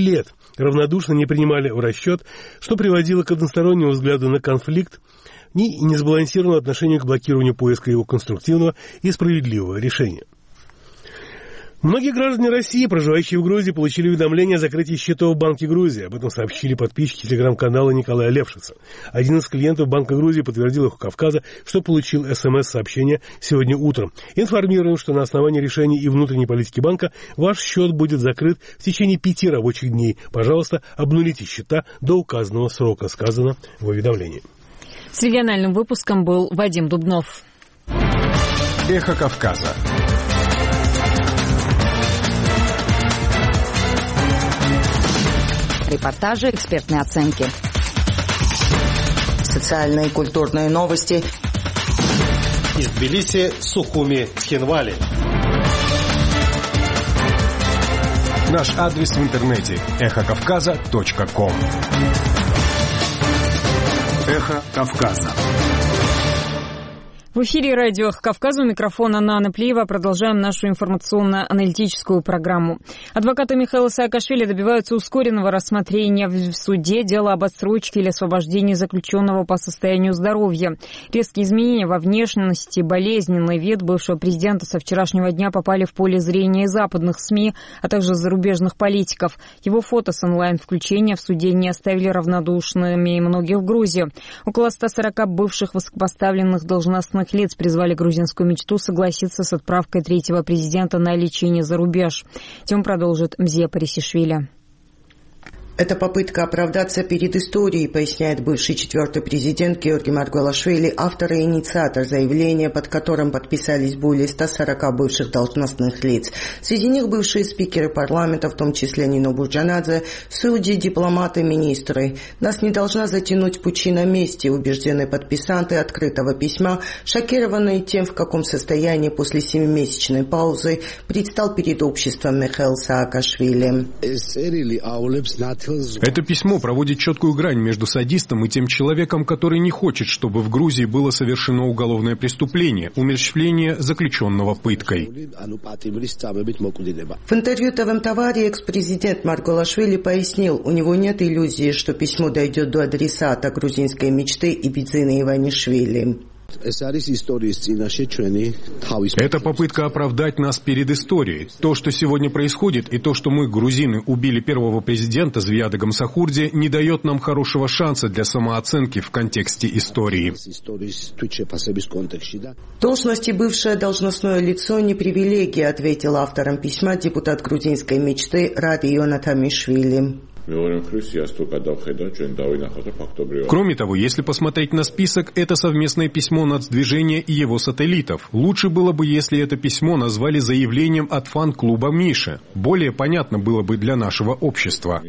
равнодушно не принимали в расчет, что приводило к одностороннему взгляду на конфликт и несбалансированному отношению к блокированию поиска его конструктивного и справедливого решения. Многие граждане России, проживающие в Грузии, получили уведомление о закрытии счетов в Банке Грузии. Об этом сообщили подписчики телеграм-канала Николая Левшица. Один из клиентов Банка Грузии подтвердил «Эхо Кавказа», что получил СМС-сообщение сегодня утром. Информируем, что на основании решений и внутренней политики банка ваш счет будет закрыт в течение пяти рабочих дней. Пожалуйста, обнулите счета до указанного срока, сказано в уведомлении. С региональным выпуском был Вадим Дубнов. Эхо Кавказа. Репортажи, экспертные оценки. Социальные и культурные новости. Из Тбилиси, Сухуми, Цхинвали. Наш адрес в интернете эхо кавказа точка ком. Эхо Кавказа. В эфире радио «Эхо Кавказа», у микрофона Нана Плиева. Продолжаем нашу информационно-аналитическую программу. Адвокаты Михаила Саакашвили добиваются ускоренного рассмотрения в суде дела об отсрочке или освобождении заключенного по состоянию здоровья. Резкие изменения во внешности, болезненный вид бывшего президента со вчерашнего дня попали в поле зрения западных СМИ, а также зарубежных политиков. Его фото с онлайн-включения в суде не оставили равнодушными и многих в Грузии. Около ста сорока бывших высокопоставленных должностных лиц призвали грузинскую мечту согласиться с отправкой третьего президента на лечение за рубеж. Тему продолжит Мзия Парисишвили. Это попытка оправдаться перед историей, поясняет бывший четвертый президент Георгий Маргвелашвили, автор и инициатор заявления, под которым подписались более ста сорока бывших должностных лиц. Среди них бывшие спикеры парламента, в том числе Нино Бурджанадзе, судьи, дипломаты, министры. Нас не должна затянуть пучина мести, убеждены подписанты открытого письма, шокированные тем, в каком состоянии после семимесячной паузы предстал перед обществом Михаил Саакашвили. Это письмо проводит четкую грань между садистом и тем человеком, который не хочет, чтобы в Грузии было совершено уголовное преступление, умерщвление заключенного пыткой. В интервью ТВ Тавари экс-президент Маргвелашвили пояснил, у него нет иллюзии, что письмо дойдет до адресата грузинской мечты и Бидзины Иванишвили. Это попытка оправдать нас перед историей. То, что сегодня происходит, и то, что мы, грузины, убили первого президента Звияда Гамсахурди, не дает нам хорошего шанса для самооценки в контексте истории. Должности бывшее должностное лицо не привилегия, ответил автором письма депутат грузинской мечты Ради Йонатамишвили. Кроме того, если посмотреть на список, это совместное письмо нацдвижения и его сателлитов. Лучше было бы, если это письмо назвали заявлением от фан-клуба Миши. Более понятно было бы для нашего общества.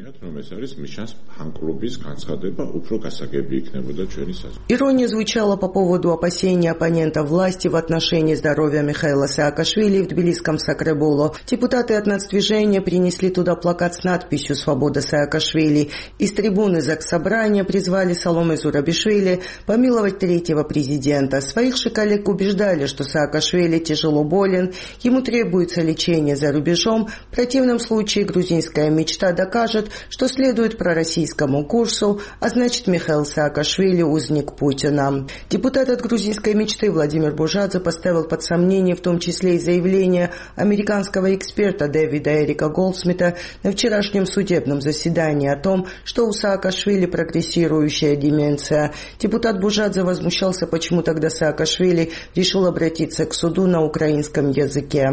Ирония звучала по поводу опасений оппонентов власти в отношении здоровья Михаила Саакашвили в тбилисском Сакребуло. Депутаты от нацдвижения принесли туда плакат с надписью «Свобода Саакашвили». Из трибуны Заксобрания призвали Саломе Зурабишвили помиловать третьего президента. Своих же коллег убеждали, что Саакашвили тяжело болен, ему требуется лечение за рубежом. В противном случае грузинская мечта докажет, что следует пророссийскому курсу, а значит Михаил Саакашвили узник Путина. Депутат от грузинской мечты Владимир Бужадзе поставил под сомнение в том числе и заявление американского эксперта Дэвида Эрика Голдсмита на вчерашнем судебном заседании о том, что у Саакашвили прогрессирующая деменция. Депутат Бужадзе возмущался, почему тогда Саакашвили решил обратиться к суду на украинском языке.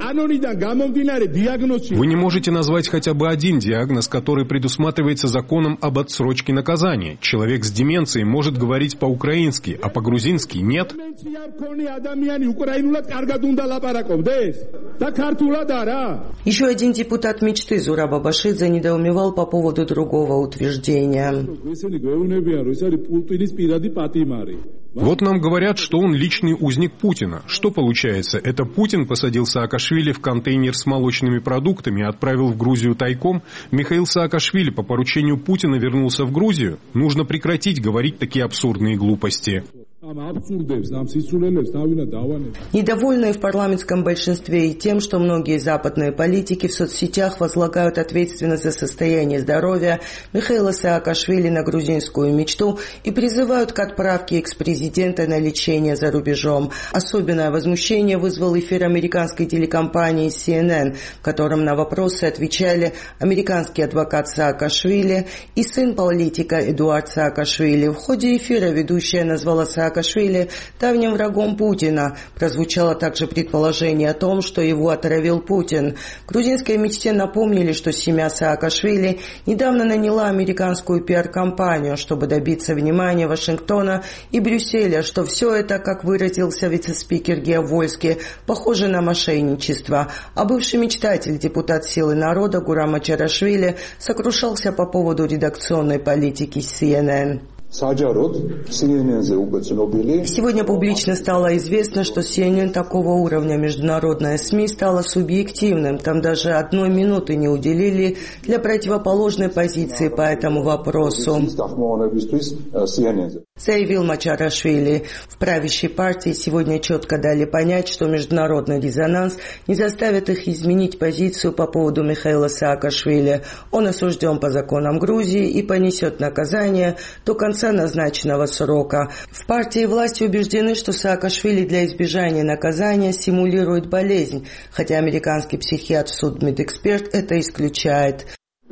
Вы не можете назвать хотя бы один диагноз, который предусматривается законом об отсрочке наказания. Человек с деменцией может говорить по-украински, а по-грузински нет. Еще один депутат мечты Зураб Абашидзе недоумевал по поводу другого утверждения. Вот нам говорят, что он личный узник Путина. Что получается? Это Путин посадил Саакашвили в контейнер с молочными продуктами и отправил в Грузию тайком? Михаил Саакашвили по поручению Путина вернулся в Грузию? Нужно прекратить говорить такие абсурдные глупости. Недовольные в парламентском большинстве и тем, что многие западные политики в соцсетях возлагают ответственность за состояние здоровья Михаила Саакашвили на грузинскую мечту и призывают к отправке экс-президента на лечение за рубежом. Особенное возмущение вызвал эфир американской телекомпании си эн эн, в котором на вопросы отвечали американский адвокат Саакашвили и сын политика Эдуард Саакашвили. В ходе эфира ведущая назвала Саакашвили давним врагом Путина. Прозвучало также предположение о том, что его отравил Путин. В грузинской мечте напомнили, что семья Саакашвили недавно наняла американскую пиар-компанию, чтобы добиться внимания Вашингтона и Брюсселя, что все это, как выразился вице-спикер Гео Вольски, похоже на мошенничество. А бывший мечтатель, депутат Силы народа Гурам Ачарашвили сокрушался по поводу редакционной политики си эн эн. Сегодня публично стало известно, что си эн эн такого уровня международная СМИ стала субъективным. Там даже одной минуты не уделили для противоположной позиции по этому вопросу, заявил Мачарашвили. В правящей партии сегодня четко дали понять, что международный резонанс не заставит их изменить позицию по поводу Михаила Саакашвили. Он осужден по законам Грузии и понесет наказание до конца назначенного срока. В партии власти убеждены, что Саакашвили для избежания наказания симулирует болезнь, хотя американский психиатр, судмедэксперт это исключает.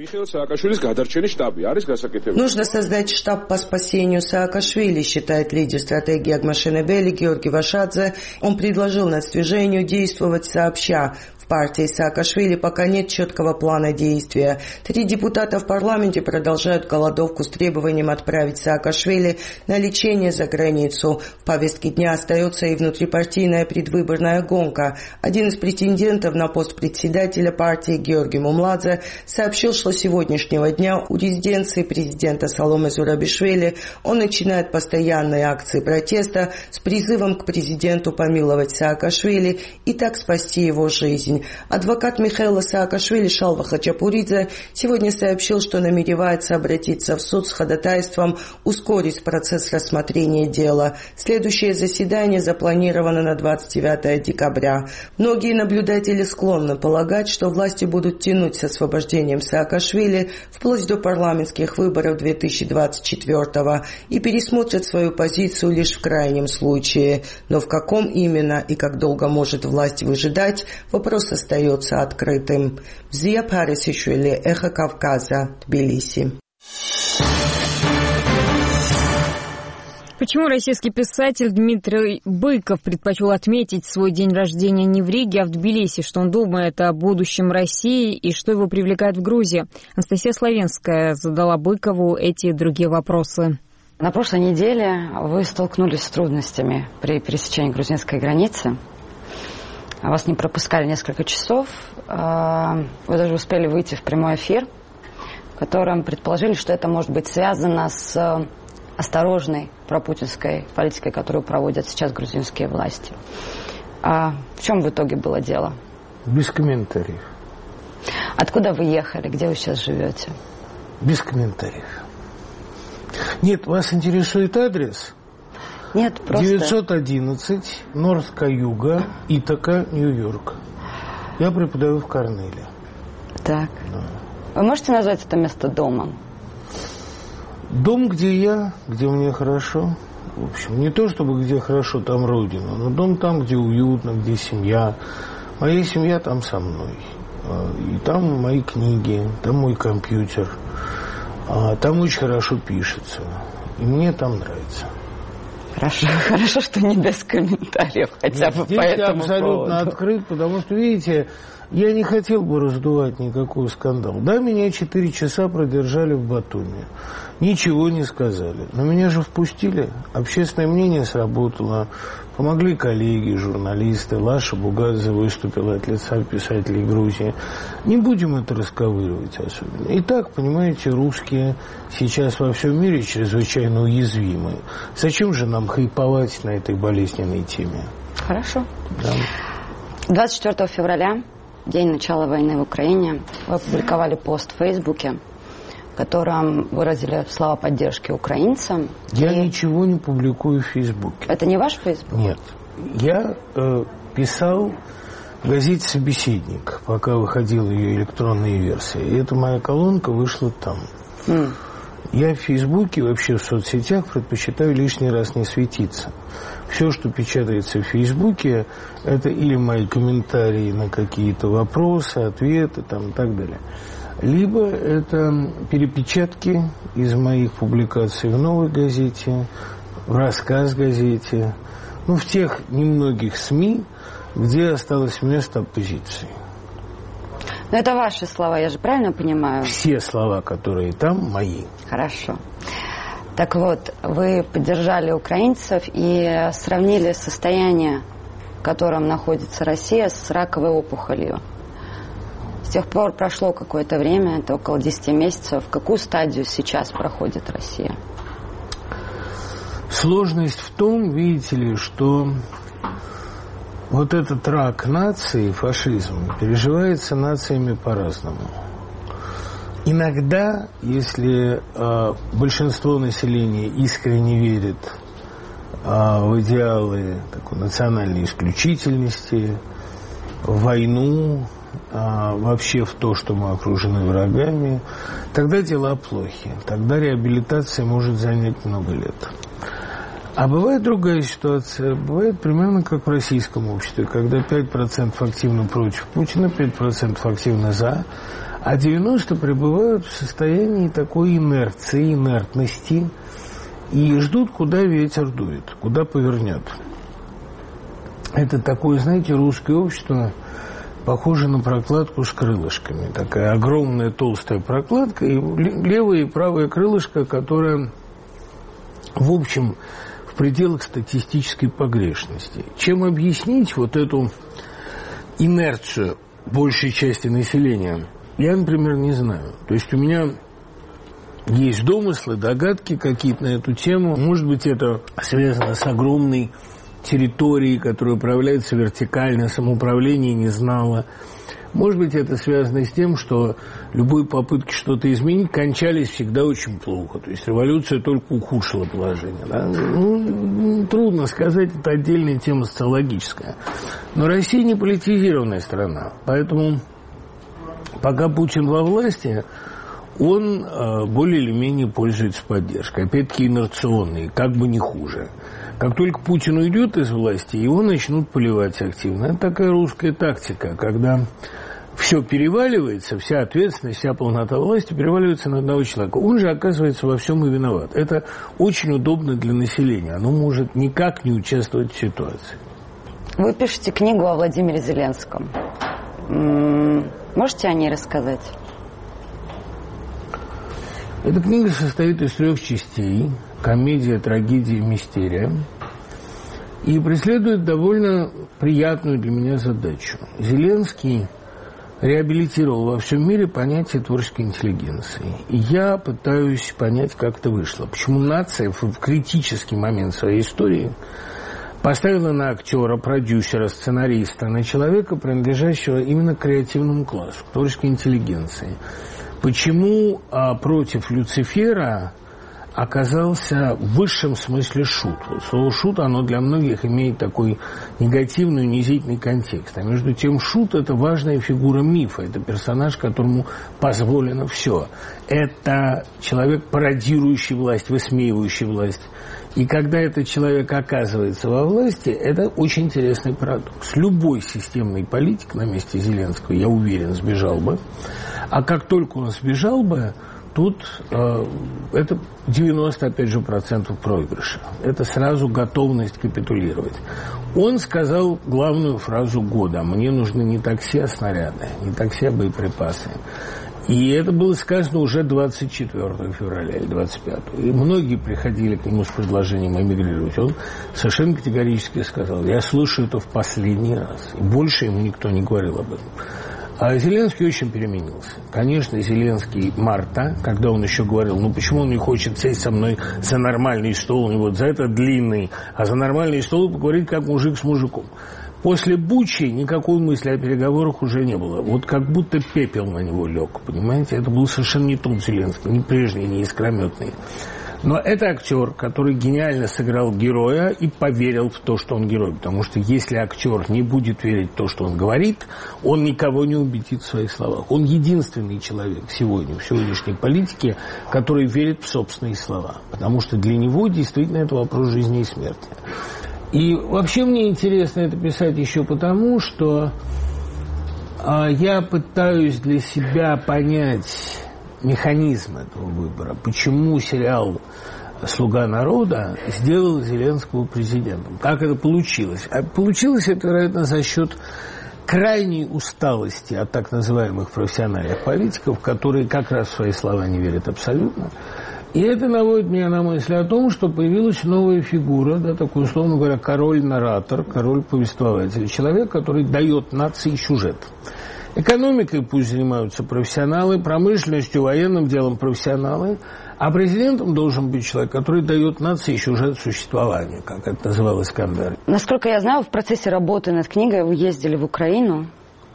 Нужно создать штаб по спасению Саакашвили, считает лидер стратегии Агмашенебели Георгий Вашадзе. Он предложил нацдвижению действовать сообща. В партии Саакашвили пока нет четкого плана действия. Три депутата в парламенте продолжают голодовку с требованием отправить Саакашвили на лечение за границу. В повестке дня остается и внутрипартийная предвыборная гонка. Один из претендентов на пост председателя партии Георгий Мумладзе сообщил, что с сегодняшнего дня у резиденции президента Саломе Зурабишвили он начинает постоянные акции протеста с призывом к президенту помиловать Саакашвили и так спасти его жизнь. Адвокат Михаила Саакашвили Шалва Хачапуридзе сегодня сообщил, что намеревается обратиться в суд с ходатайством ускорить процесс рассмотрения дела. Следующее заседание запланировано на двадцать девятое декабря. Многие наблюдатели склонны полагать, что власти будут тянуть с освобождением Саакашвили вплоть до парламентских выборов две тысячи двадцать четвёртого и пересмотрят свою позицию лишь в крайнем случае. Но в каком именно и как долго может власть выжидать, вопрос остается открытым. Зия Парисишвили, Эхо Кавказа, Тбилиси. Почему российский писатель Дмитрий Быков предпочел отметить свой день рождения не в Риге, а в Тбилиси? Что он думает о будущем России и что его привлекает в Грузии? Анастасия Славенская задала Быкову эти и другие вопросы. На прошлой неделе вы столкнулись с трудностями при пересечении грузинской границы. Вас не пропускали несколько часов. Вы даже успели выйти в прямой эфир, в котором предположили, что это может быть связано с осторожной пропутинской политикой, которую проводят сейчас грузинские власти. А в чем в итоге было дело? Без комментариев. Откуда вы ехали? Где вы сейчас живете? Без комментариев. Нет, вас интересует адрес? Нет, просто... девятьсот одиннадцать, Норth-Каюга, Итака, Нью-Йорк. Я преподаю в Корнеле. Так. Да. Вы можете назвать это место домом? Дом, где я, где мне хорошо. В общем, не то чтобы где хорошо, там родина, но дом там, где уютно, где семья. Моя семья там со мной. И там мои книги, там мой компьютер. Там очень хорошо пишется. И мне там нравится. Хорошо, хорошо, что не без комментариев, хотя бы по этому абсолютно поводу. Открыт, потому что, видите, я не хотел бы раздувать никакой скандал. Да, меня четыре часа продержали в Батуми. Ничего не сказали. Но меня же впустили. Общественное мнение сработало. Помогли коллеги, журналисты. Лаша Бугадзе выступила от лица писателей Грузии. Не будем это расковыривать особенно. Итак, понимаете, русские сейчас во всем мире чрезвычайно уязвимы. Зачем же нам хайповать на этой болезненной теме? Хорошо. Да. двадцать четвёртого февраля, день начала войны в Украине, вы опубликовали пост в Фейсбуке, в котором выразили слова поддержки украинцам. Я и... ничего не публикую в Фейсбуке. Это не ваш Фейсбук? Нет. Я э, писал в газете «Собеседник», пока выходила ее электронная версия. И эта моя колонка вышла там. Mm. Я в Фейсбуке, вообще в соцсетях предпочитаю лишний раз не светиться. Все, что печатается в Фейсбуке, это или мои комментарии на какие-то вопросы, ответы там, и так далее. Либо это перепечатки из моих публикаций в «Новой газете», в «Рассказ» газете, ну, в тех немногих СМИ, где осталось место оппозиции. Но это ваши слова, я же правильно понимаю? Все слова, которые там, мои. Хорошо. Так вот, вы поддержали украинцев и сравнили состояние, в котором находится Россия, с раковой опухолью. С тех пор прошло какое-то время, это около десяти месяцев. В какую стадию сейчас проходит Россия? Сложность в том, видите ли, что вот этот рак нации, фашизм, переживается нациями по-разному. Иногда, если э, большинство населения искренне верит э, в идеалы такой национальной исключительности, в войну, э, вообще в то, что мы окружены врагами, тогда дела плохи. Тогда реабилитация может занять много лет. А бывает другая ситуация. Бывает примерно как в российском обществе, когда пять процентов активно против Путина, пять процентов активно за, а девяносто процентов пребывают в состоянии такой инерции, инертности и ждут, куда ветер дует, куда повернет. Это такое, знаете, русское общество похоже на прокладку с крылышками. Такая огромная толстая прокладка, и левое и правое крылышко, которое, в общем, в пределах статистической погрешности. Чем объяснить вот эту инерцию большей части населения, я, например, не знаю. То есть у меня есть домыслы, догадки какие-то на эту тему. Может быть, это связано с огромной территорией, которая управляется вертикально, самоуправление не знало. Может быть, это связано с тем, что любые попытки что-то изменить кончались всегда очень плохо. То есть революция только ухудшила положение. Да? Ну, трудно сказать, это отдельная тема социологическая. Но Россия не политизированная страна. Поэтому пока Путин во власти, он э, более или менее пользуется поддержкой. Опять-таки инерционной, как бы не хуже. Как только Путин уйдет из власти, его начнут поливать активно. Это такая русская тактика, когда все переваливается, вся ответственность, вся полнота власти переваливается на одного человека. Он же, оказывается, во всем и виноват. Это очень удобно для населения. Оно может никак не участвовать в ситуации. Вы пишете книгу о Владимире Зеленском. Можете о ней рассказать? Эта книга состоит из трех частей. Комедия, трагедия, мистерия. И преследует довольно приятную для меня задачу. Зеленский реабилитировал во всем мире понятие творческой интеллигенции. И я пытаюсь понять, как это вышло. Почему нация в критический момент своей истории поставила на актера, продюсера, сценариста, на человека, принадлежащего именно к креативному классу, к творческой интеллигенции. Почему а, против Люцифера оказался в высшем смысле шут. Вот слово «шут», оно для многих имеет такой негативный, унизительный контекст. А между тем шут – это важная фигура мифа. Это персонаж, которому позволено все. Это человек, пародирующий власть, высмеивающий власть. И когда этот человек оказывается во власти, это очень интересный парадокс. Любой системный политик на месте Зеленского, я уверен, сбежал бы. А как только он сбежал бы, тут э, это девяносто, опять же, процентов проигрыша. Это сразу готовность капитулировать. Он сказал главную фразу года. Мне нужны не такси, а снаряды. Не такси, а боеприпасы. И это было сказано уже двадцать четвёртого февраля или двадцать пятого. И многие приходили к нему с предложением эмигрировать. Он совершенно категорически сказал: я слышу это в последний раз. И больше ему никто не говорил об этом. А Зеленский очень переменился. Конечно, Зеленский марта, когда он еще говорил, ну почему он не хочет сесть со мной за нормальный стол, не вот за этот длинный, а за нормальный стол поговорить как мужик с мужиком. После Бучи никакой мысли о переговорах уже не было. Вот как будто пепел на него лег, понимаете? Это был совершенно не тот Зеленский, не прежний, не искрометный. Но это актер, который гениально сыграл героя и поверил в то, что он герой. Потому что если актер не будет верить в то, что он говорит, он никого не убедит в своих словах. Он единственный человек сегодня, в сегодняшней политике, который верит в собственные слова. Потому что для него действительно это вопрос жизни и смерти. И вообще мне интересно это писать еще потому, что э, я пытаюсь для себя понять механизм этого выбора. Почему сериал «Слуга народа» сделал Зеленского президентом? Как это получилось? А получилось это, вероятно, за счет крайней усталости от так называемых профессиональных политиков, которые как раз в свои слова не верят абсолютно. И это наводит меня на мысль о том, что появилась новая фигура, да, такой, условно говоря, король-наратор, король-повествователь, человек, который дает нации сюжет. Экономикой пусть занимаются профессионалы, промышленностью, военным делом профессионалы, а президентом должен быть человек, который дает нации сюжет существования, как это называл Искандер. Насколько я знаю, в процессе работы над книгой вы ездили в Украину.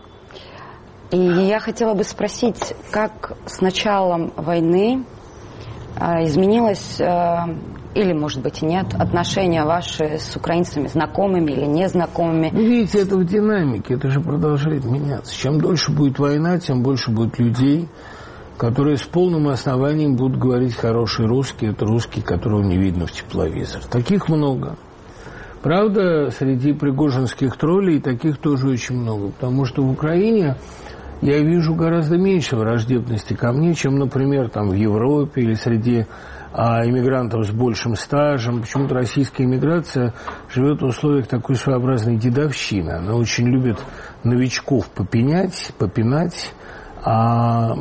И я хотела бы спросить, как с началом войны изменилось, или, может быть, и нет, отношения ваши с украинцами, знакомыми или незнакомыми? Вы видите, это в динамике, это же продолжает меняться. Чем дольше будет война, тем больше будет людей, которые с полным основанием будут говорить хороший русский. Это русский, которого не видно в тепловизор. Таких много. Правда, среди пригожинских троллей таких тоже очень много, потому что в Украине я вижу гораздо меньше враждебности ко мне, чем, например, там в Европе или среди а, иммигрантов с большим стажем. Почему-то российская иммиграция живет в условиях такой своеобразной дедовщины. Она очень любит новичков попенять, попинать, а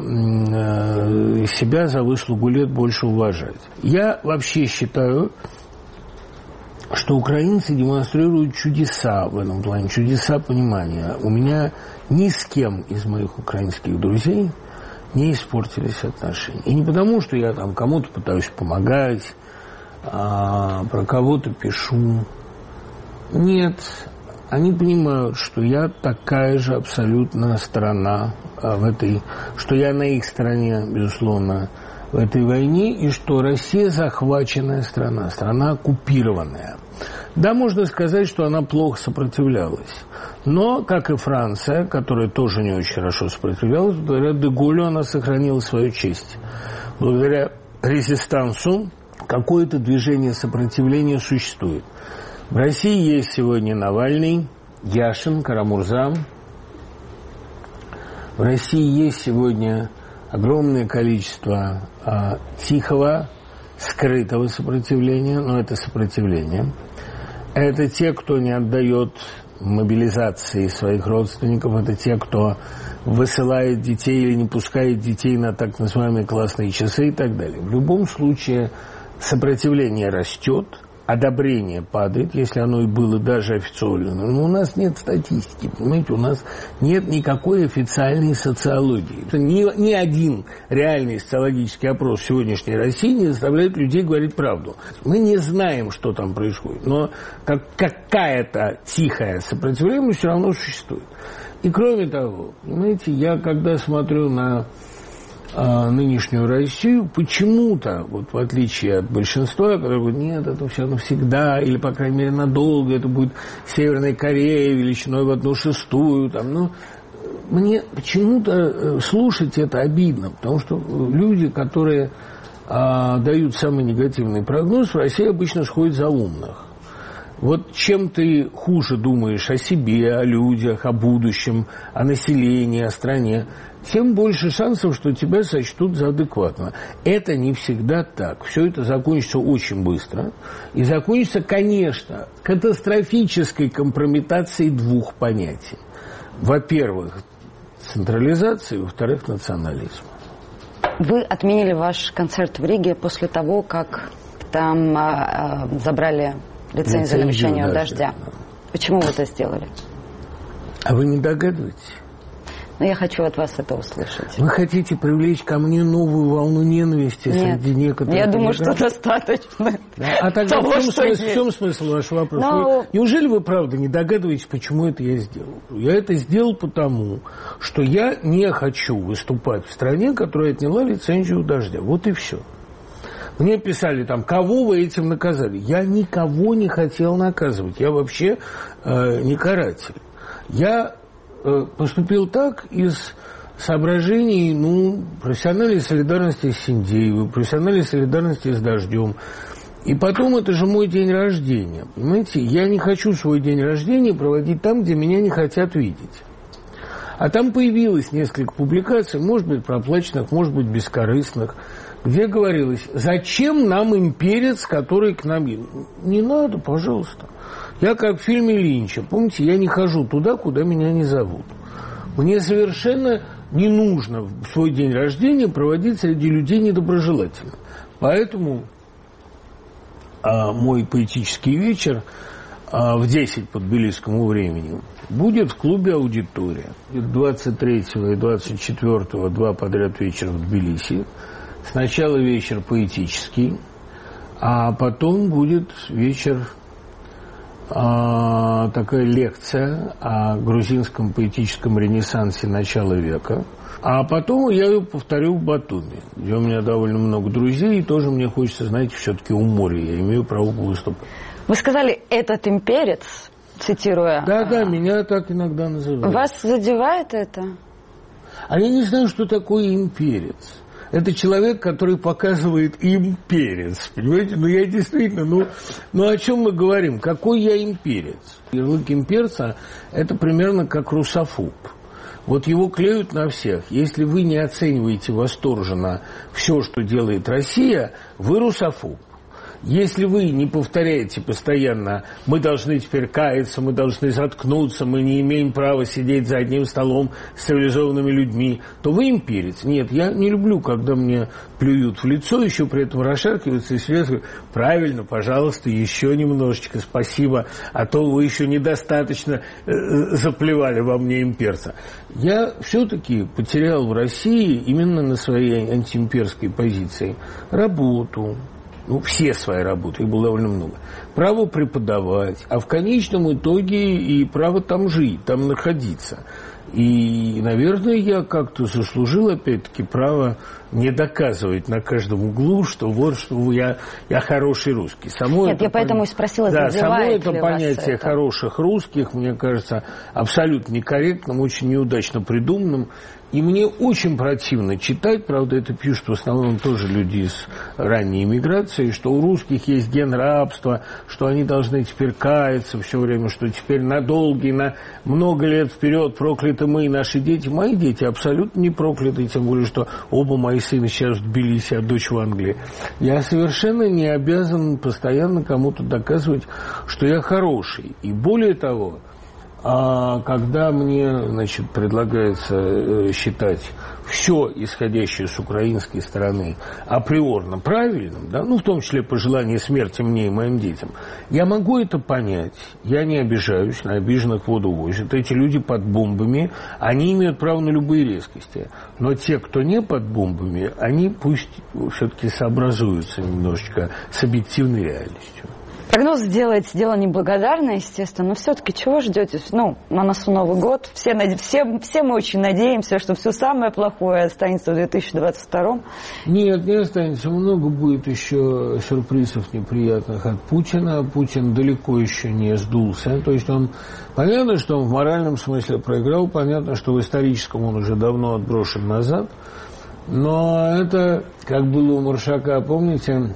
э, себя за выслугу лет больше уважать. Я вообще считаю, что украинцы демонстрируют чудеса в этом плане, чудеса понимания. У меня ни с кем из моих украинских друзей не испортились отношения. И не потому, что я там кому-то пытаюсь помогать, а про кого-то пишу. Нет, они понимают, что я такая же абсолютно сторона в этой, что я на их стороне, безусловно, в этой войне, и что Россия захваченная страна, страна оккупированная. Да, можно сказать, что она плохо сопротивлялась. Но, как и Франция, которая тоже не очень хорошо сопротивлялась, благодаря де Голлю она сохранила свою честь. Благодаря резистансу какое-то движение сопротивления существует. В России есть сегодня Навальный, Яшин, Карамурза. В России есть сегодня огромное количество а, тихого, скрытого сопротивления, но это сопротивление. Это те, кто не отдает мобилизации своих родственников, это те, кто высылает детей или не пускает детей на так называемые классные часы и так далее. В любом случае сопротивление растет, одобрение падает, если оно и было даже официально. Но у нас нет статистики, понимаете, у нас нет никакой официальной социологии. Ни, ни один реальный социологический опрос в сегодняшней России не заставляет людей говорить правду. Мы не знаем, что там происходит, но как, какая-то тихая сопротивление все равно существует. И кроме того, понимаете, я когда смотрю на А, нынешнюю Россию, почему-то, вот в отличие от большинства, которые говорят, нет, это все навсегда, или, по крайней мере, надолго, это будет Северная Корея величиной в одну шестую, там, ну, мне почему-то слушать это обидно, потому что люди, которые а, дают самый негативный прогноз, в России обычно сходят за умных. Вот чем ты хуже думаешь о себе, о людях, о будущем, о населении, о стране, тем больше шансов, что тебя сочтут за адекватного. Это не всегда так. Все это закончится очень быстро. И закончится, конечно, катастрофической компрометацией двух понятий. Во-первых, централизации, во-вторых, национализм. Вы отменили ваш концерт в Риге после того, как там а, а, забрали лицензию на вещание у «Дождя». Почему вы это сделали? А вы не догадываетесь? Но я хочу от вас это услышать. Вы хотите привлечь ко мне новую волну ненависти Нет. среди некоторых? Я думаю, что достаточно. Да? А тогда того, в, чем смысл, есть. в чем смысл вашего вопроса? Но... Вы, неужели вы правда не догадываетесь, почему это я сделал? Я это сделал потому, что я не хочу выступать в стране, которая отняла лицензию у «Дождя». Вот и все. Мне писали там, кого вы этим наказали? Я никого не хотел наказывать. Я вообще э, не каратель. Я э, поступил так из соображений, ну, профессиональной солидарности с Синдеевой, профессиональной солидарности с «Дождем». И потом, это же мой день рождения. Понимаете, я не хочу свой день рождения проводить там, где меня не хотят видеть. А там появилось несколько публикаций, может быть, проплаченных, может быть, бескорыстных, где говорилось, зачем нам имперец, который к нам... Не надо, пожалуйста. Я как в фильме Линча. Помните, я не хожу туда, куда меня не зовут. Мне совершенно не нужно в свой день рождения проводить среди людей недоброжелательно. Поэтому а, мой поэтический вечер а, в десять по тбилисскому времени будет в клубе «Аудитория». двадцать третьего и двадцать четвёртого два подряд вечера в Тбилиси. Сначала вечер поэтический, а потом будет вечер, а, такая лекция о грузинском поэтическом ренессансе начала века. А потом я ее повторю в Батуми, где у меня довольно много друзей, и тоже мне хочется, знаете, все-таки у моря, я имею право выступать. Вы сказали «этот имперец», цитируя... Да-да, меня так иногда называют. Вас задевает это? А я не знаю, что такое имперец. Это человек, который показывает имперец, понимаете? Ну, я действительно, ну, ну, о чем мы говорим? Какой я имперец? Ярлык имперца – это примерно как русофоб. Вот его клеют на всех. Если вы не оцениваете восторженно все, что делает Россия, вы русофоб. Если вы не повторяете постоянно, мы должны теперь каяться, мы должны заткнуться, мы не имеем права сидеть за одним столом с цивилизованными людьми, то вы имперец. Нет, я не люблю, когда мне плюют в лицо, еще при этом расшаркиваются и связывают. Правильно, пожалуйста, еще немножечко, спасибо, а то вы еще недостаточно э, заплевали во мне имперца. Я все-таки потерял в России именно на своей антиимперской позиции работу. Ну, все свои работы, их было довольно много. Право преподавать, а в конечном итоге и право там жить, там находиться. И, наверное, я как-то заслужил, опять-таки, право не доказывать на каждом углу, что вот, что я, я хороший русский. Само Нет, я поэтому и спросила, да, само это ли понятие это? хороших русских, мне кажется, абсолютно некорректным, очень неудачно придуманным. И мне очень противно читать, правда, это пишут в основном тоже люди из ранней эмиграции, что у русских есть ген рабства, что они должны теперь каяться все время, что теперь на долгие, на много лет вперед прокляты мы и наши дети. Мои дети абсолютно не прокляты, тем более, что оба мои сына сейчас в Тбилиси, а дочь в Англии. Я совершенно не обязан постоянно кому-то доказывать, что я хороший. И более того... А когда мне, значит, предлагается э, считать все исходящее с украинской стороны априорно правильным, да, ну, в том числе пожелание смерти мне и моим детям, я могу это понять, я не обижаюсь, на обиженных воду возят. Эти люди под бомбами, они имеют право на любые резкости. Но те, кто не под бомбами, они пусть все-таки сообразуются немножечко с объективной реальностью. Прогноз делается дело неблагодарное, естественно, но все-таки чего ждете? Ну, на носу Новый год, все, все, все мы очень надеемся, что все самое плохое останется в две тысячи двадцать втором. Нет, не останется, много будет еще сюрпризов неприятных от Путина. Путин далеко еще не сдулся, то есть он, понятно, что он в моральном смысле проиграл, понятно, что в историческом он уже давно отброшен назад, но это, как было у Маршака, помните...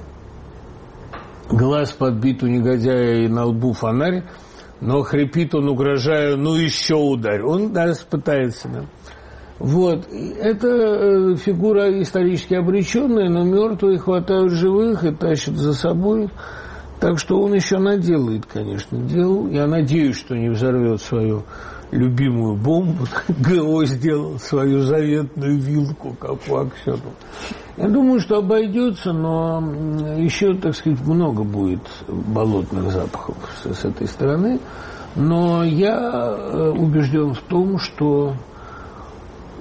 Глаз подбит у негодяя и на лбу фонарь, но хрипит он, угрожая, ну еще ударь. Он даже пытается, да. Вот. Это фигура исторически обреченная, но мертвые хватают живых и тащат за собой. Так что он еще наделает, конечно, дел. Я надеюсь, что не взорвет свою любимую бомбу. ГО сделал свою заветную вилку, как у Аксенова. Я думаю, что обойдется, но еще, так сказать, много будет болотных запахов с, с этой стороны. Но я убежден в том, что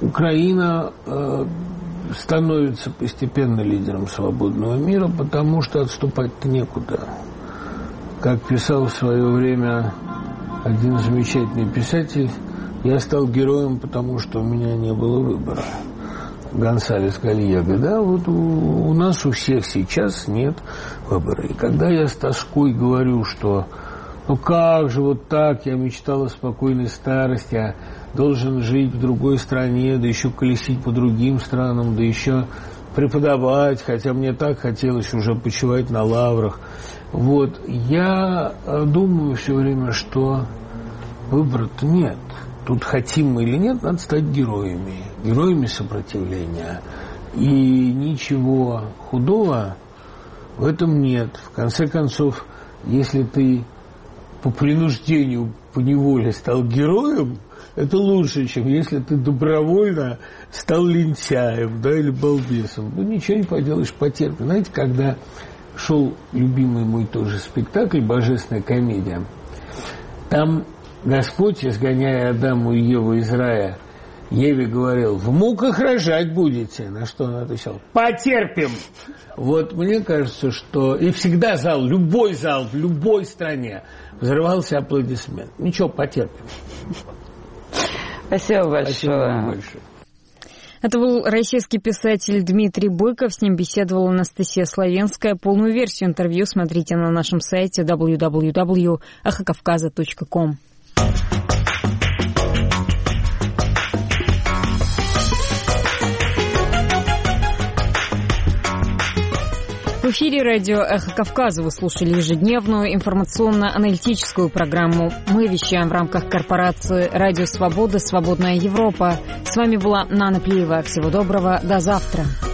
Украина э, становится постепенно лидером свободного мира, потому что отступать-то некуда. Как писал в свое время один замечательный писатель, я стал героем, потому что у меня не было выбора. Гонсалес Гальего, да, вот у, у нас у всех сейчас нет выбора. И когда я с тоской говорю, что ну как же вот так, я мечтал о спокойной старости, а должен жить в другой стране, да еще колесить по другим странам, да еще преподавать, хотя мне так хотелось уже почивать на лаврах. Вот, я думаю все время, что выбора-то нет. Тут хотим мы или нет, надо стать героями, героями сопротивления. И ничего худого в этом нет. В конце концов, если ты по принуждению, по неволе стал героем, это лучше, чем если ты добровольно стал лентяем, да, или балбесом. Ну, ничего не поделаешь, потерпи. Знаете, когда шел любимый мой тоже спектакль «Божественная комедия», там Господь, изгоняя Адаму и Еву из рая, Еве говорил: в муках рожать будете. На что он отвечал: потерпим. Вот мне кажется, что и всегда зал, любой зал в любой стране взрывался аплодисмент. Ничего, потерпим. Спасибо большое. Спасибо большое. Это был российский писатель Дмитрий Быков. С ним беседовала Анастасия Славенская. Полную версию интервью смотрите на нашем сайте дабл ю дабл ю дабл ю точка эхо кавказа точка ком. В эфире радио «Эхо Кавказа» вы слушали ежедневную информационно-аналитическую программу. Мы вещаем в рамках корпорации «Радио Свобода. Свободная Европа». С вами была Нана Плиева. Всего доброго. До завтра.